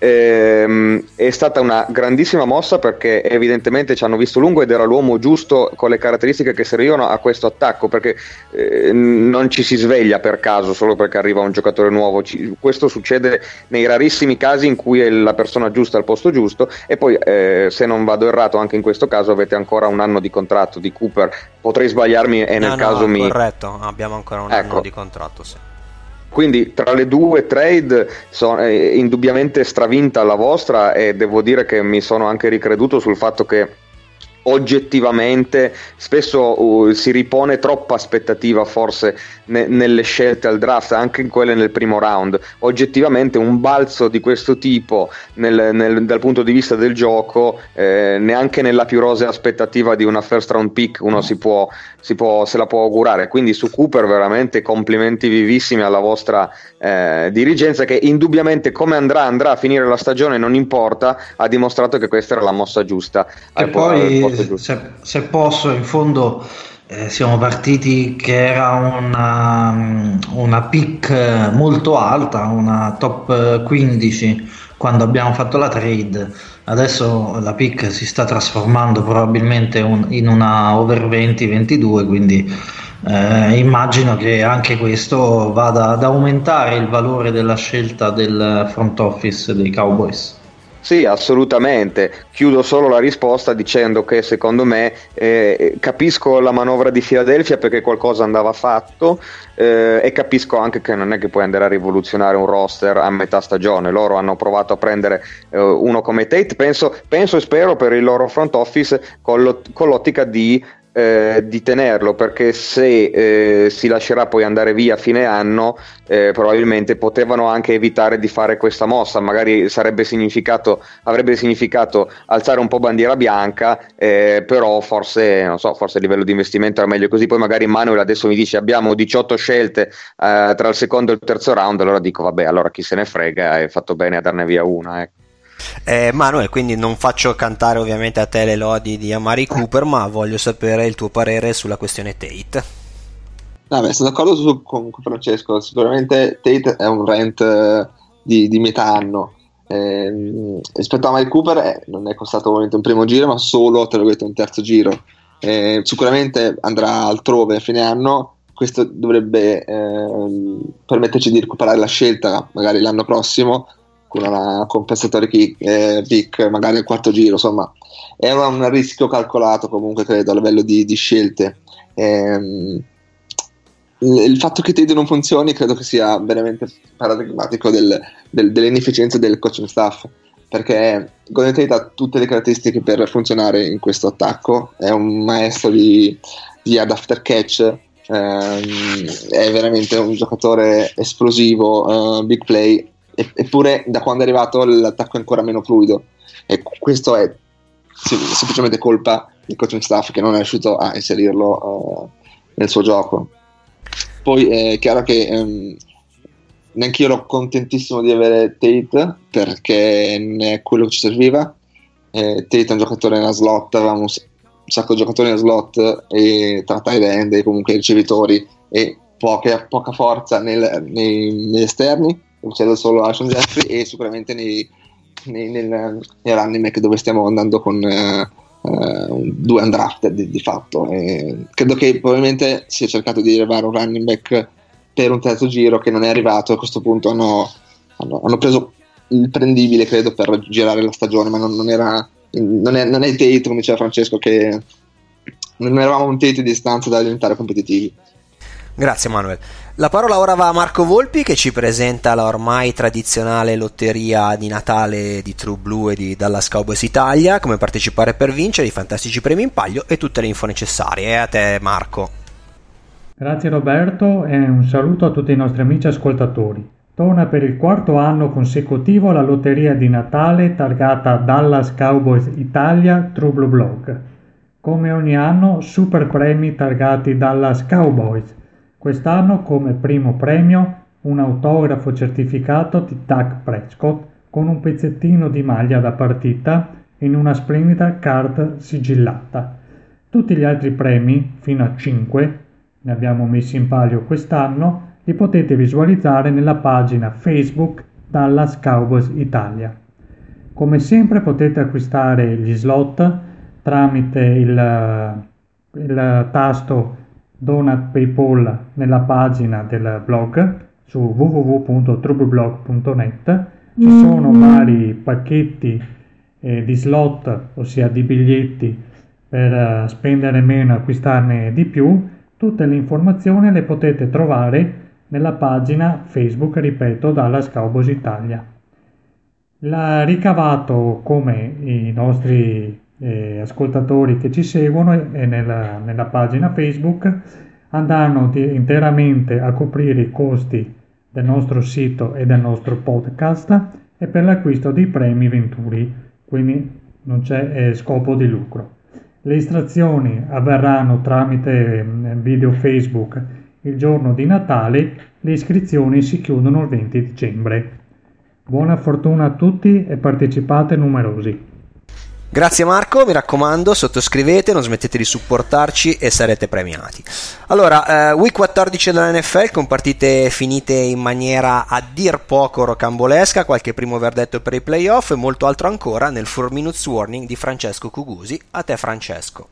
Ehm, è stata una grandissima mossa perché evidentemente ci hanno visto lungo ed era l'uomo giusto con le caratteristiche che servivano a questo attacco, perché eh, non ci si sveglia per caso solo perché arriva un giocatore nuovo. Ci, questo succede nei rarissimi casi in cui è la persona giusta al posto giusto. E poi eh, se non vado errato anche in questo caso avete ancora un anno di contratto di Cooper, potrei sbagliarmi e nel no, caso no, mi corretto, abbiamo ancora un ecco. anno di contratto, sì. Quindi tra le due trade sono, eh, indubbiamente stravinta la vostra, e devo dire che mi sono anche ricreduto sul fatto che oggettivamente spesso uh, si ripone troppa aspettativa forse ne- nelle scelte al draft, anche in quelle nel primo round. Oggettivamente un balzo di questo tipo nel, nel, dal punto di vista del gioco, eh, neanche nella più rosea aspettativa di una first round pick uno si può, si può, se la può augurare. Quindi su Cooper veramente complimenti vivissimi alla vostra eh, dirigenza, che indubbiamente come andrà andrà a finire la stagione non importa, ha dimostrato che questa era la mossa giusta. E poi se, se posso, in fondo eh, siamo partiti che era una, una pick molto alta, una top quindici quando abbiamo fatto la trade. Adesso la pick si sta trasformando probabilmente un, in una over venti ventidue, quindi eh, immagino che anche questo vada ad aumentare il valore della scelta del front office dei Cowboys. Sì, assolutamente. Chiudo solo la risposta dicendo che secondo me eh, capisco la manovra di Philadelphia perché qualcosa andava fatto, eh, e capisco anche che non è che puoi andare a rivoluzionare un roster a metà stagione. Loro hanno provato a prendere eh, uno come Tate, penso, penso e spero per il loro front office con, lo, con l'ottica di Eh, di tenerlo, perché se eh, si lascerà poi andare via a fine anno eh, probabilmente potevano anche evitare di fare questa mossa. Magari sarebbe significato avrebbe significato alzare un po' bandiera bianca, eh, però forse non so, forse a livello di investimento era meglio così. Poi magari Manuel adesso mi dice abbiamo diciotto scelte eh, tra il secondo e il terzo round, allora dico vabbè, allora chi se ne frega, hai fatto bene a darne via una, ecco. Eh, Manuel, quindi non faccio cantare ovviamente a te le lodi di Amari Cooper, ma voglio sapere il tuo parere sulla questione Tate. No, beh, sono d'accordo su, con, con Francesco. Sicuramente Tate è un rent eh, di, di metà anno. Eh, rispetto a Amari Cooper eh, non è costato ovviamente un primo giro, ma solo tra virgolette un terzo giro. Eh, sicuramente andrà altrove a fine anno. Questo dovrebbe eh, permetterci di recuperare la scelta magari l'anno prossimo con una compensatory kick, eh, pick magari al quarto giro. Insomma è un, un rischio calcolato comunque, credo, a livello di, di scelte. ehm, il fatto che Tate non funzioni credo che sia veramente paradigmatico del, del, dell'inefficienza del coaching staff, perché Golden Tate ha tutte le caratteristiche per funzionare in questo attacco, è un maestro di, di yard after catch, ehm, è veramente un giocatore esplosivo, uh, big play, e, eppure da quando è arrivato l'attacco è ancora meno fluido, e questo è semplicemente colpa del coaching staff che non è riuscito a inserirlo uh, nel suo gioco. Poi è chiaro che um, neanche io ero contentissimo di avere Tate, perché ne è quello che ci serviva. eh, Tate è un giocatore nella slot, avevamo un sacco di giocatori nella slot, e tra tight end e comunque ricevitori, e poche, poca forza nel, nei, negli esterni, c'era solo Alshon Jeffrey, e sicuramente nei, nei, nel, nei running back, dove stiamo andando con uh, uh, due undrafted di, di fatto. E credo che probabilmente si è cercato di arrivare un running back per un terzo giro che non è arrivato, e a questo punto hanno, hanno, hanno preso il prendibile, credo, per girare la stagione, ma non, non era non è, non è il Tate, come diceva Francesco, che non eravamo un Tate di distanza da diventare competitivi. Grazie Manuel. La parola ora va a Marco Volpi, che ci presenta la ormai tradizionale lotteria di Natale di True Blue e di Dallas Cowboys Italia, come partecipare per vincere i fantastici premi in palio e tutte le info necessarie. E a te Marco. Grazie Roberto, e un saluto a tutti i nostri amici ascoltatori. Torna per il quarto anno consecutivo la lotteria di Natale targata Dallas Cowboys Italia True Blue Blog. Come ogni anno, super premi targati Dallas Cowboys. Quest'anno come primo premio un autografo certificato di Dak Prescott con un pezzettino di maglia da partita in una splendida card sigillata. Tutti gli altri premi, fino a cinque, ne abbiamo messi in palio quest'anno, li potete visualizzare nella pagina Facebook Dallas Cowboys Italia. Come sempre potete acquistare gli slot tramite il, il tasto Donat PayPal nella pagina del blog su w w w punto trueblog punto net. Ci sono vari pacchetti eh, di slot, ossia di biglietti, per uh, spendere meno e acquistarne di più. Tutte le informazioni le potete trovare nella pagina Facebook, ripeto, Dallas Cowboys Italia. L'ha ricavato, come i nostri eh, ascoltatori che ci seguono, e nella, nella pagina Facebook andranno di, interamente a coprire i costi del nostro sito e del nostro podcast, e per l'acquisto dei premi venturi, quindi non c'è eh, scopo di lucro. Le estrazioni avverranno tramite eh, video Facebook il giorno di Natale, le iscrizioni si chiudono il venti dicembre. Buona fortuna a tutti e partecipate numerosi. Grazie Marco, mi raccomando, sottoscrivete, non smettete di supportarci e sarete premiati. Allora, eh, week quattordici della N F L, con partite finite in maniera a dir poco rocambolesca, qualche primo verdetto per i playoff e molto altro ancora nel four minutes warning di Francesco Cugusi. A te Francesco.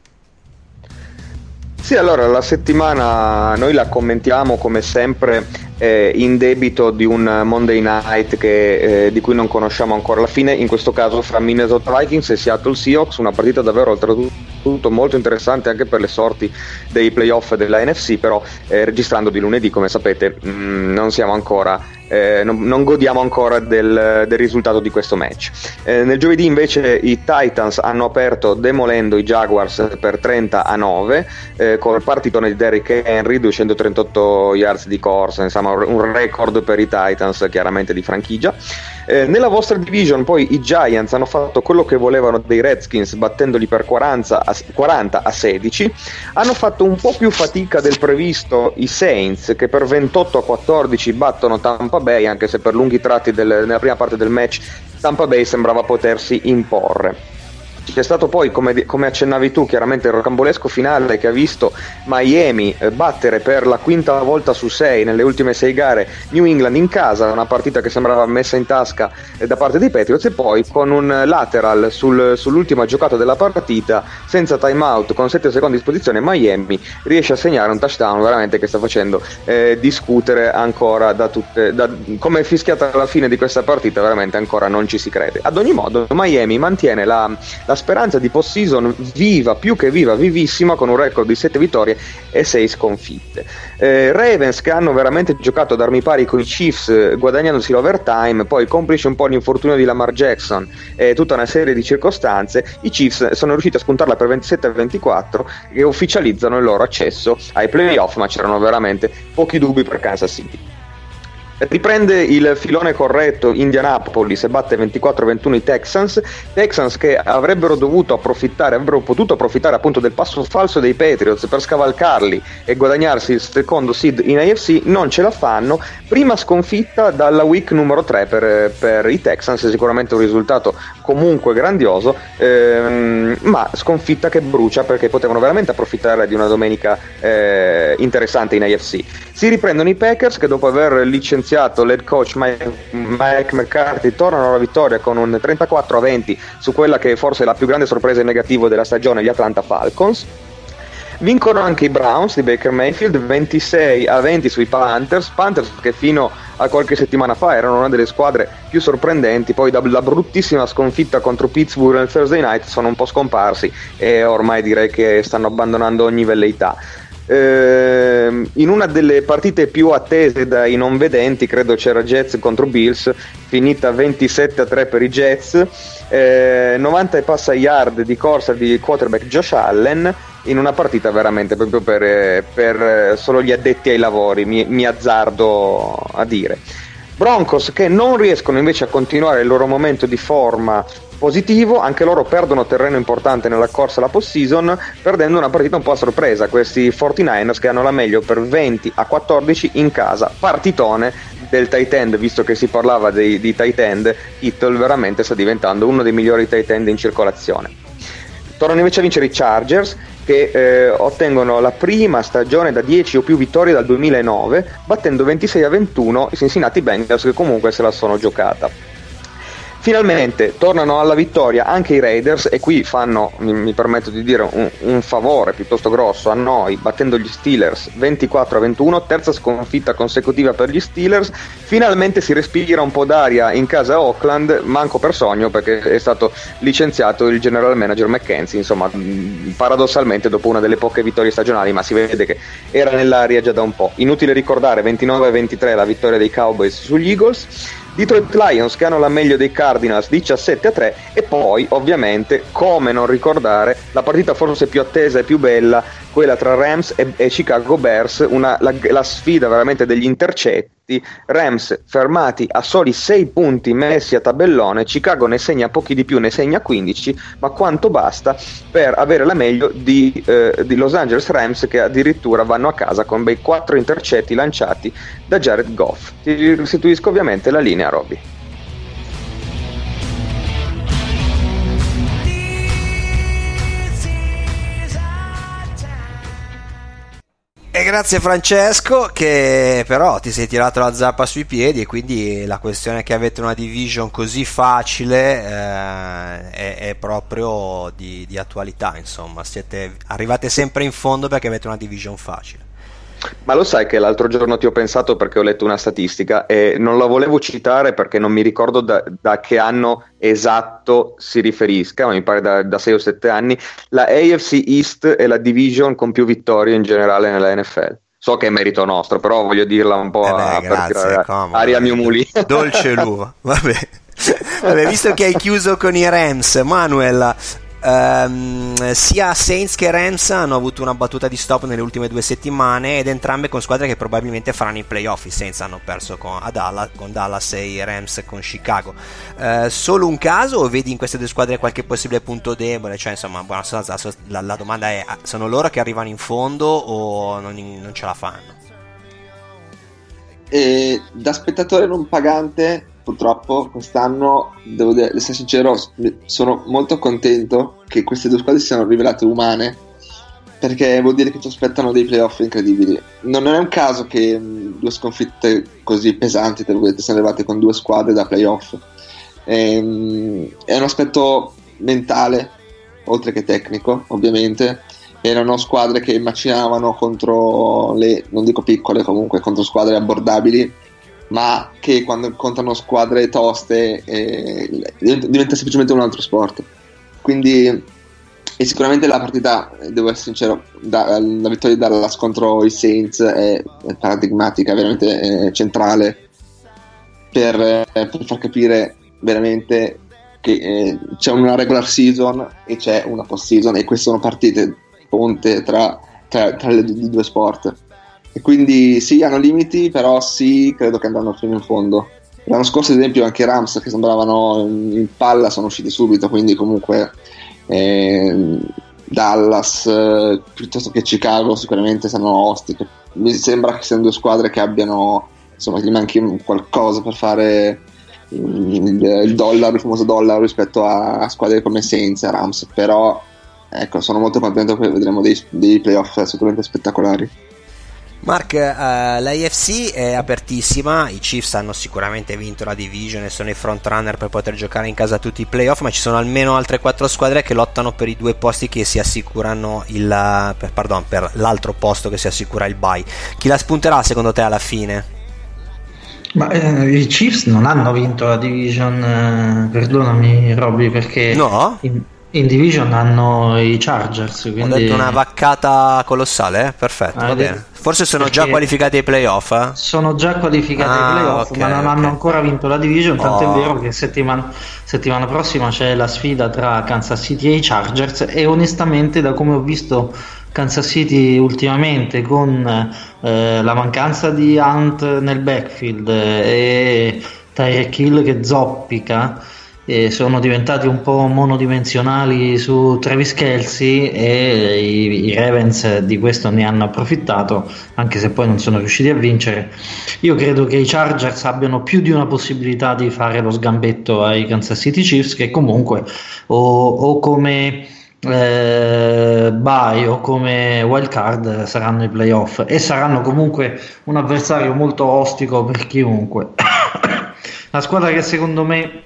Sì, allora la settimana noi la commentiamo come sempre eh, in debito di un Monday Night che, eh, di cui non conosciamo ancora la fine, in questo caso fra Minnesota Vikings e Seattle Seahawks, una partita davvero oltretutto molto interessante anche per le sorti dei playoff della N F C, però eh, registrando di lunedì, come sapete, mh, non siamo ancora Eh, non, non godiamo ancora del, del risultato di questo match. Eh, nel giovedì invece i Titans hanno aperto demolendo i Jaguars per trenta a nove, eh, con il partitone di Derrick Henry, duecentotrentotto yards di corsa, insomma un record per i Titans, chiaramente di franchigia. Eh, nella vostra division poi i Giants hanno fatto quello che volevano dei Redskins, battendoli per quaranta a sedici. Hanno fatto un po' più fatica del previsto i Saints, che per ventotto a quattordici battono Tampa Bay, anche se per lunghi tratti del, nella prima parte del match Tampa Bay sembrava potersi imporre. C'è stato poi, come, come accennavi tu, chiaramente il rocambolesco finale che ha visto Miami eh, battere per la quinta volta su sei nelle ultime sei gare New England in casa, una partita che sembrava messa in tasca eh, da parte dei Patriots, e poi con un lateral sul, sull'ultima giocata della partita, senza timeout, con sette secondi a disposizione, Miami riesce a segnare un touchdown veramente che sta facendo eh, discutere ancora da tutte, da, come è fischiata alla fine di questa partita, veramente ancora non ci si crede. Ad ogni modo Miami mantiene la, la la speranza di postseason viva, più che viva, vivissima, con un record di sette vittorie e sei sconfitte. eh, Ravens, che hanno veramente giocato ad armi pari con i Chiefs, eh, guadagnandosi l'overtime, poi complice un po' l'infortunio di Lamar Jackson e tutta una serie di circostanze, i Chiefs sono riusciti a spuntarla per ventisette a ventiquattro e ufficializzano il loro accesso ai playoff, ma c'erano veramente pochi dubbi per Kansas City. Riprende il filone corretto Indianapolis e batte ventiquattro a ventuno i Texans Texans che avrebbero dovuto approfittare avrebbero potuto approfittare appunto del passo falso dei Patriots per scavalcarli e guadagnarsi il secondo seed in A F C. Non ce la fanno, prima sconfitta dalla week numero tre per, per i Texans, sicuramente un risultato comunque grandioso, ehm, ma sconfitta che brucia, perché potevano veramente approfittare di una domenica eh, interessante in A F C. Si riprendono i Packers, che dopo aver licenziato l'head coach Mike, Mike McCarthy tornano alla vittoria con un trentaquattro a venti su quella che forse è la più grande sorpresa in negativo della stagione, gli Atlanta Falcons. Vincono anche i Browns di Baker Mayfield ventisei a venti sui Panthers Panthers che fino a qualche settimana fa erano una delle squadre più sorprendenti, poi dalla bruttissima sconfitta contro Pittsburgh nel Thursday Night sono un po' scomparsi e ormai direi che stanno abbandonando ogni velleità. Uh, in una delle partite più attese dai non vedenti, credo c'era Jets contro Bills, finita ventisette a tre per i Jets, uh, novanta e passa yard di corsa di quarterback Josh Allen, in una partita veramente proprio per, per solo gli addetti ai lavori, mi, mi azzardo a dire. Broncos che non riescono invece a continuare il loro momento di forma positivo, anche loro perdono terreno importante nella corsa alla postseason, perdendo una partita un po' a sorpresa, questi quarantanovers che hanno la meglio per venti a quattordici in casa. Partitone del tight end, visto che si parlava dei, di tight end, Kittle veramente sta diventando uno dei migliori tight end in circolazione. Tornano invece a vincere i Chargers, che eh, ottengono la prima stagione da dieci o più vittorie dal duemilanove, battendo ventisei a ventuno i Cincinnati Bengals, che comunque se la sono giocata. Finalmente tornano alla vittoria anche i Raiders, e qui fanno, mi, mi permetto di dire, un, un favore piuttosto grosso a noi, battendo gli Steelers ventiquattro a ventuno, terza sconfitta consecutiva per gli Steelers. Finalmente si respira un po' d'aria in casa a Oakland, manco per sogno, perché è stato licenziato il general manager McKenzie, insomma paradossalmente dopo una delle poche vittorie stagionali, ma si vede che era nell'aria già da un po'. Inutile ricordare ventinove a ventitré la vittoria dei Cowboys sugli Eagles. Detroit Lions che hanno la meglio dei Cardinals diciassette a tre, e poi ovviamente, come non ricordare, la partita forse più attesa e più bella, quella tra Rams e, e Chicago Bears, una, la, la sfida veramente degli intercetti. Rams fermati a soli sei punti messi a tabellone, Chicago ne segna pochi di più, ne segna quindici, ma quanto basta per avere la meglio di, eh, di Los Angeles Rams, che addirittura vanno a casa con bei quattro intercetti lanciati da Jared Goff. Ti restituisco ovviamente la linea, Robby. E grazie Francesco, che però ti sei tirato la zappa sui piedi, e quindi la questione che avete una division così facile eh, è, è proprio di, di attualità, insomma, siete arrivate sempre in fondo perché avete una division facile. Ma lo sai che l'altro giorno ti ho pensato, perché ho letto una statistica e non la volevo citare perché non mi ricordo da, da che anno esatto si riferisca, ma mi pare da, da sei o sette anni. La A F C East è la division con più vittorie in generale nella N F L. So che è merito nostro, però voglio dirla un po' eh beh, a, grazie, per tirare comodo, aria al mio mulino. Dolce l'uva, vabbè. Vabbè, visto che hai chiuso con i Rams, Manuel, Um, sia Saints che Rams hanno avuto una battuta di stop nelle ultime due settimane, ed entrambe con squadre che probabilmente faranno i playoff. I Saints hanno perso con, a Dallas, con Dallas e i Rams con Chicago. Uh, solo un caso, o vedi in queste due squadre qualche possibile punto debole? Cioè, insomma, buona sostanza, la, la domanda è: sono loro che arrivano in fondo o non, non ce la fanno? E da spettatore non pagante, purtroppo quest'anno, devo dire, essere sincero, sono molto contento che queste due squadre siano rivelate umane, perché vuol dire che ci aspettano dei playoff incredibili. Non è un caso che mh, due sconfitte così pesanti, te lo vedete, siano arrivate con due squadre da playoff. Ehm, è un aspetto mentale, oltre che tecnico, ovviamente. Erano squadre che macinavano contro le, non dico piccole, comunque contro squadre abbordabili, ma che quando incontrano squadre toste eh, diventa semplicemente un altro sport. quindi e sicuramente la partita, devo essere sincero, da, la vittoria di Dallas contro i Saints è, è paradigmatica, veramente è centrale per, per far capire veramente che eh, c'è una regular season e c'è una post season, e queste sono partite ponte tra, tra, tra le, i due sport, e quindi sì, hanno limiti, però sì, credo che andranno fino in fondo. L'anno scorso ad esempio anche i Rams, che sembravano in palla, sono usciti subito, quindi comunque eh, Dallas eh, piuttosto che Chicago sicuramente saranno ostiche. Mi sembra che siano due squadre che abbiano, insomma, gli manchi qualcosa per fare il, il dollaro, il famoso dollaro rispetto a, a squadre come Saints e Rams, però ecco, sono molto contento che vedremo dei, dei playoff sicuramente spettacolari. Mark, uh, l'A F C è apertissima, i Chiefs hanno sicuramente vinto la division e sono i front runner per poter giocare in casa tutti i playoff, ma ci sono almeno altre quattro squadre che lottano per i due posti che si assicurano il per, pardon, per l'altro posto che si assicura il bye. Chi la spunterà secondo te alla fine? Ma eh, i Chiefs non hanno vinto la division, eh, perdonami Robby, perché no? in, in division hanno i Chargers, quindi... Ho detto una vaccata colossale, eh? Perfetto, ah, va bene. Forse sono già qualificati ai playoff? Eh? Sono già qualificati ah, ai playoff, okay, ma non okay. hanno ancora vinto la division, tant'è oh. vero che settimana, settimana prossima c'è la sfida tra Kansas City e i Chargers, e onestamente, da come ho visto Kansas City ultimamente, con eh, la mancanza di Hunt nel backfield e Tyreek Hill che zoppica, e sono diventati un po' monodimensionali su Travis Kelce, e i, i Ravens di questo ne hanno approfittato, anche se poi non sono riusciti a vincere. Io credo che i Chargers abbiano più di una possibilità di fare lo sgambetto ai Kansas City Chiefs, che comunque o, o come eh, bye o come wild card saranno i playoff, e saranno comunque un avversario molto ostico per chiunque. La squadra che secondo me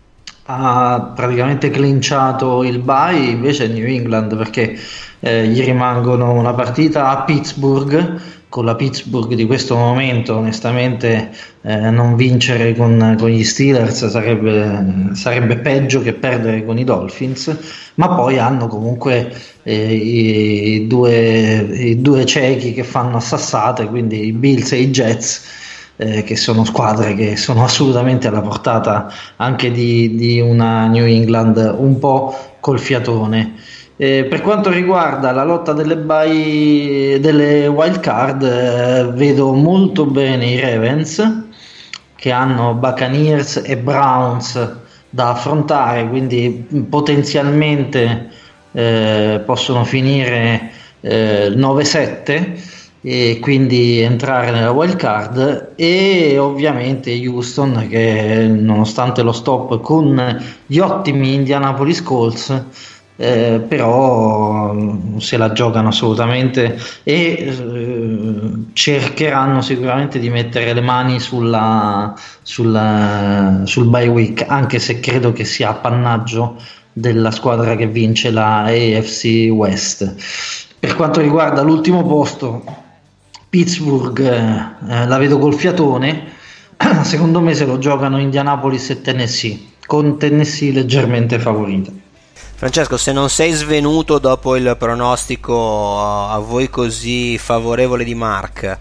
ha praticamente clinciato il bye invece è New England, perché eh, gli rimangono una partita a Pittsburgh. Con la Pittsburgh di questo momento, onestamente, eh, non vincere con, con gli Steelers sarebbe, sarebbe peggio che perdere con i Dolphins, ma poi hanno comunque eh, i, i, due, i due ciechi che fanno sassate, quindi i Bills e i Jets, Eh, che sono squadre che sono assolutamente alla portata anche di, di una New England un po' col fiatone. Eh, per quanto riguarda la lotta delle bye, delle wild card, eh, vedo molto bene i Ravens, che hanno Buccaneers e Browns da affrontare, quindi potenzialmente eh, possono finire eh, nove sette e quindi entrare nella wild card, e ovviamente Houston, che nonostante lo stop con gli ottimi Indianapolis Colts, eh, però se la giocano assolutamente, e eh, cercheranno sicuramente di mettere le mani sulla, sulla, sul bye week, anche se credo che sia appannaggio della squadra che vince la A F C West. Per quanto riguarda l'ultimo posto, Pittsburgh eh, la vedo col fiatone. Secondo me se lo giocano Indianapolis e Tennessee, con Tennessee leggermente favorita. Francesco, se non sei svenuto dopo il pronostico a voi così favorevole di Mark,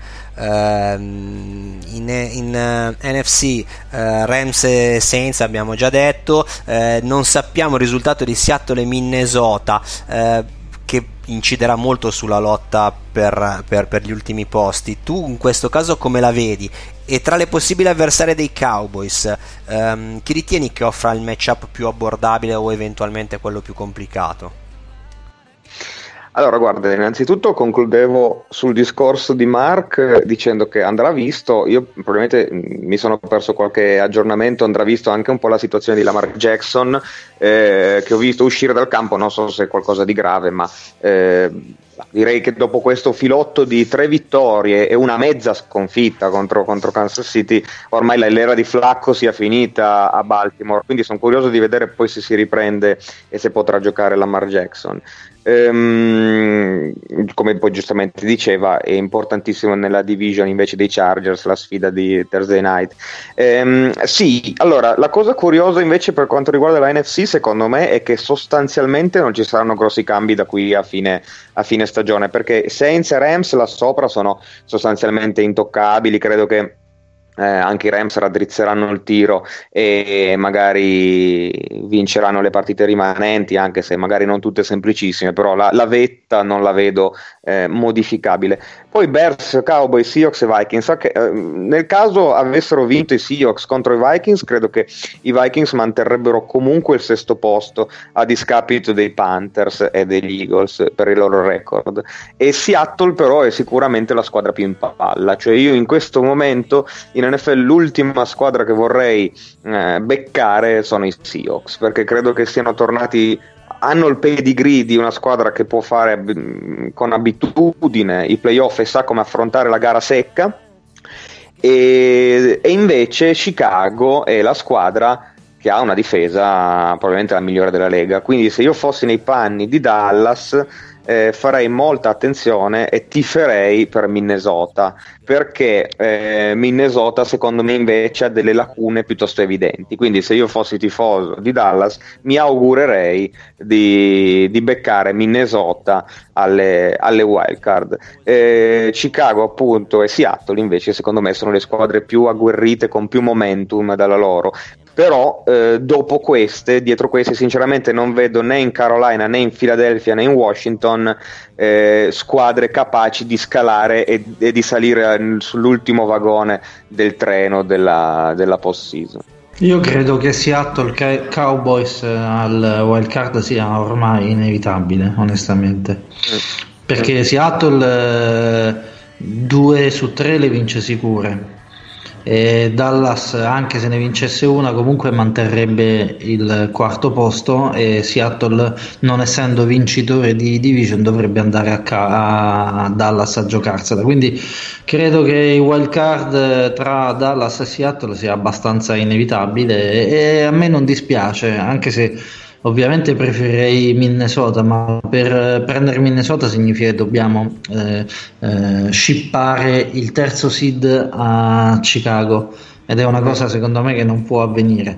ehm, in, in uh, N F C uh, Rams e Saints abbiamo già detto, eh, non sappiamo il risultato di Seattle e Minnesota, eh, che inciderà molto sulla lotta per, per, per gli ultimi posti. Tu in questo caso come la vedi? E tra le possibili avversarie dei Cowboys, ehm, chi ritieni che offra il matchup più abbordabile o eventualmente quello più complicato? Allora, guarda, innanzitutto concludevo sul discorso di Mark dicendo che andrà visto, io probabilmente mi sono perso qualche aggiornamento, andrà visto anche un po' la situazione di Lamar Jackson, eh, che ho visto uscire dal campo, non so se è qualcosa di grave, ma eh, direi che dopo questo filotto di tre vittorie e una mezza sconfitta contro, contro Kansas City, ormai l'era di Flacco sia finita a Baltimore, quindi sono curioso di vedere poi se si riprende e se potrà giocare Lamar Jackson. Ehm, come poi giustamente diceva, è importantissimo nella division invece dei Chargers la sfida di Thursday Night. Ehm, sì, allora la cosa curiosa invece per quanto riguarda la N F C secondo me è che sostanzialmente non ci saranno grossi cambi da qui a fine, a fine stagione, perché Saints e Rams là sopra sono sostanzialmente intoccabili. Credo che Eh, anche i Rams raddrizzeranno il tiro e magari vinceranno le partite rimanenti, anche se magari non tutte semplicissime, però la, la vetta non la vedo eh, modificabile. Poi Bears, Cowboys, Seahawks e Vikings, so che, eh, nel caso avessero vinto i Seahawks contro i Vikings, credo che i Vikings manterrebbero comunque il sesto posto a discapito dei Panthers e degli Eagles per il loro record, e Seattle però è sicuramente la squadra più in palla. Cioè io in questo momento in N F L l'ultima squadra che vorrei eh, beccare sono i Seahawks, perché credo che siano tornati, hanno il pedigree di una squadra che può fare mh, con abitudine i playoff e sa come affrontare la gara secca, e, e invece Chicago è la squadra che ha una difesa probabilmente la migliore della Lega. Quindi se io fossi nei panni di Dallas eh, farei molta attenzione e tiferei per Minnesota, perché eh, Minnesota secondo me invece ha delle lacune piuttosto evidenti. Quindi se io fossi tifoso di Dallas mi augurerei di, di beccare Minnesota alle, alle wildcard. eh, Chicago appunto e Seattle invece secondo me sono le squadre più agguerrite, con più momentum dalla loro. Però eh, dopo queste, dietro queste sinceramente non vedo né in Carolina né in Philadelphia né in Washington eh, squadre capaci di scalare e, e di salire sull'ultimo vagone del treno della, della post-season. Io credo che Seattle Cowboys al wild card sia ormai inevitabile, onestamente, mm. perché Seattle eh, due su tre le vince sicure. E Dallas, anche se ne vincesse una, comunque manterrebbe il quarto posto, e Seattle, non essendo vincitore di division, dovrebbe andare a, ca- a Dallas a giocarsela. Quindi credo che il wild card tra Dallas e Seattle sia abbastanza inevitabile, e, e a me non dispiace, anche se ovviamente preferirei Minnesota, ma per prendere Minnesota significa che dobbiamo eh, eh, shippare il terzo seed a Chicago, ed è una cosa secondo me che non può avvenire.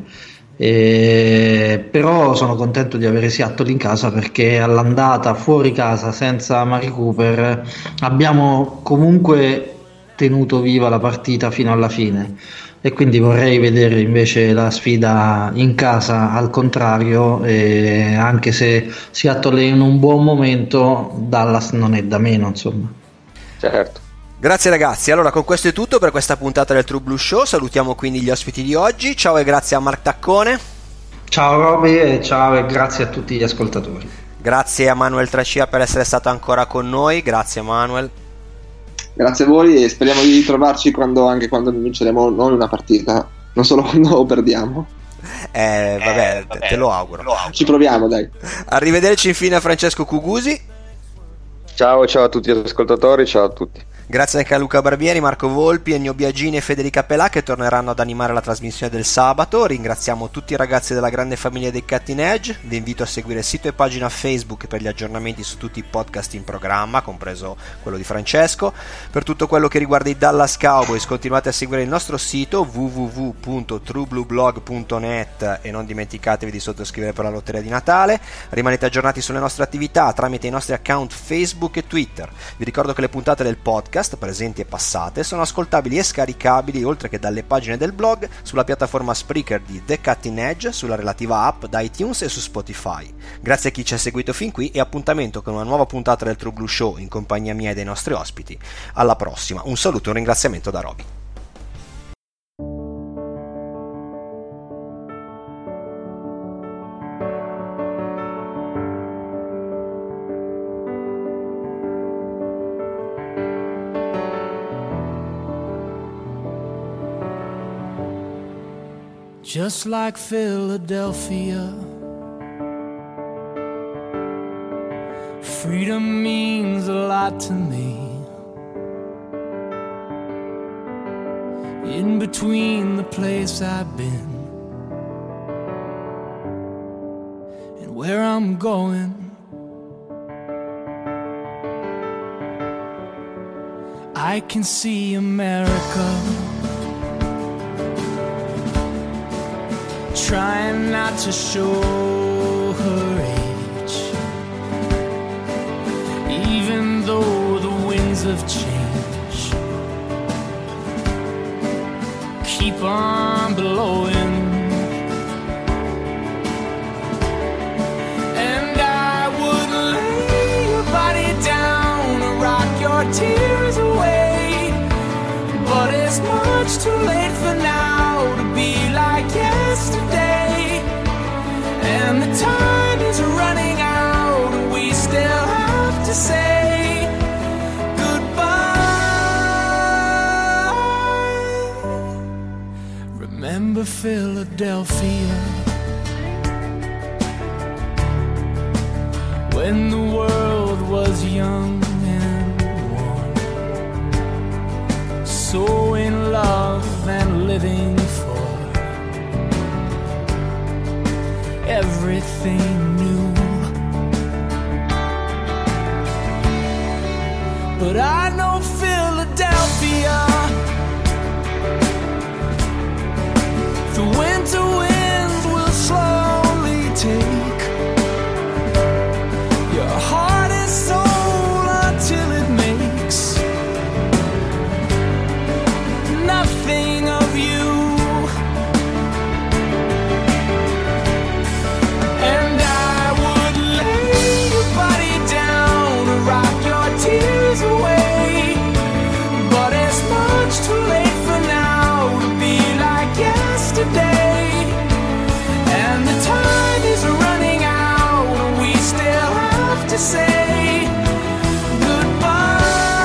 E, però sono contento di avere Seattle in casa, perché all'andata fuori casa senza Mari Cooper abbiamo comunque tenuto viva la partita fino alla fine, e quindi vorrei vedere invece la sfida in casa al contrario, e anche se Seattle è in un buon momento, Dallas non è da meno, insomma. Certo. Grazie ragazzi, allora con questo è tutto per questa puntata del True Blue Show. Salutiamo quindi gli ospiti di oggi. Ciao e grazie a Mark Taccone. Ciao Roby, e ciao e grazie a tutti gli ascoltatori. Grazie a Manuel Tracia per essere stato ancora con noi. Grazie Manuel. Grazie a voi, e speriamo di ritrovarci quando, anche quando vinceremo noi una partita, non solo quando perdiamo. Eh, vabbè, eh, vabbè te, te lo auguro. Lo auguro. Ci proviamo, dai. Arrivederci infine a Francesco Cugusi. Ciao, ciao a tutti gli ascoltatori, ciao a tutti. Grazie anche a Luca Barbieri, Marco Volpi, Ennio Biagini e Federica Pelà, che torneranno ad animare la trasmissione del sabato. Ringraziamo tutti i ragazzi della grande famiglia dei Cutting Edge. Vi invito a seguire sito e pagina Facebook per gli aggiornamenti su tutti i podcast in programma, compreso quello di Francesco. Per tutto quello che riguarda i Dallas Cowboys continuate a seguire il nostro sito w w w punto true blue blog punto net, e non dimenticatevi di sottoscrivere per la lotteria di Natale. Rimanete aggiornati sulle nostre attività tramite i nostri account Facebook e Twitter. Vi ricordo che le puntate del podcast presenti e passate sono ascoltabili e scaricabili, oltre che dalle pagine del blog, sulla piattaforma Spreaker di The Cutting Edge, sulla relativa app da iTunes e su Spotify. Grazie a chi ci ha seguito fin qui, e appuntamento con una nuova puntata del True Blue Show in compagnia mia e dei nostri ospiti. Alla prossima, un saluto e un ringraziamento da Roby. Just like Philadelphia, freedom means a lot to me. In between the place I've been and where I'm going, I can see America trying not to show her age, even though the winds of change keep on blowing. And I would lay your body down and rock your tears away, but it's much too late for now to be like yesterday. And the time is running out and we still have to say goodbye. Remember Philadelphia, when the world was young and warm, so in love and living for everything new. But I know Philadelphia, the winter winds will slowly take your heart and soul until it makes nothing of you. And I would lay your body down and rock your tears away, but it's much too late for now to be like yesterday. And the time is running out and we still have to say goodbye.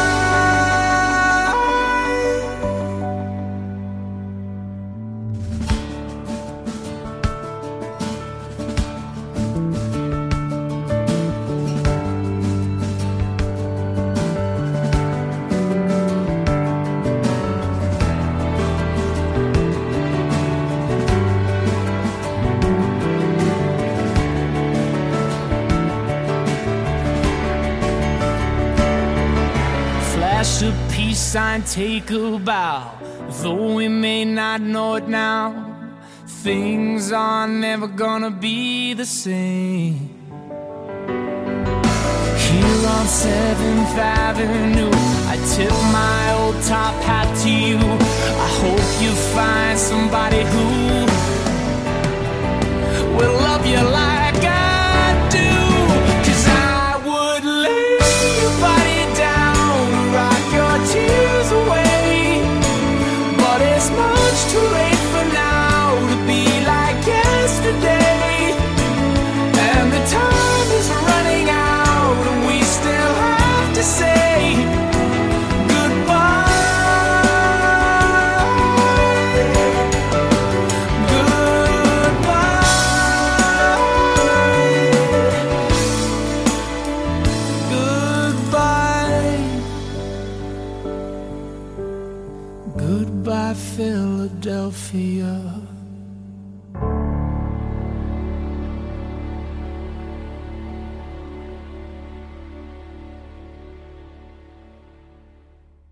Flash a peace sign, take a bow. Though we may not know it now, things are never gonna be the same. Here on seventh Avenue, I tip my old top hat to you. I hope you find somebody who will love you like I do. 'Cause I would lay your body down and rock your tears away, but it's much too late for now to be like yesterday. And the time is running out and we still have to say goodbye. Goodbye. Goodbye. Goodbye, Philadelphia.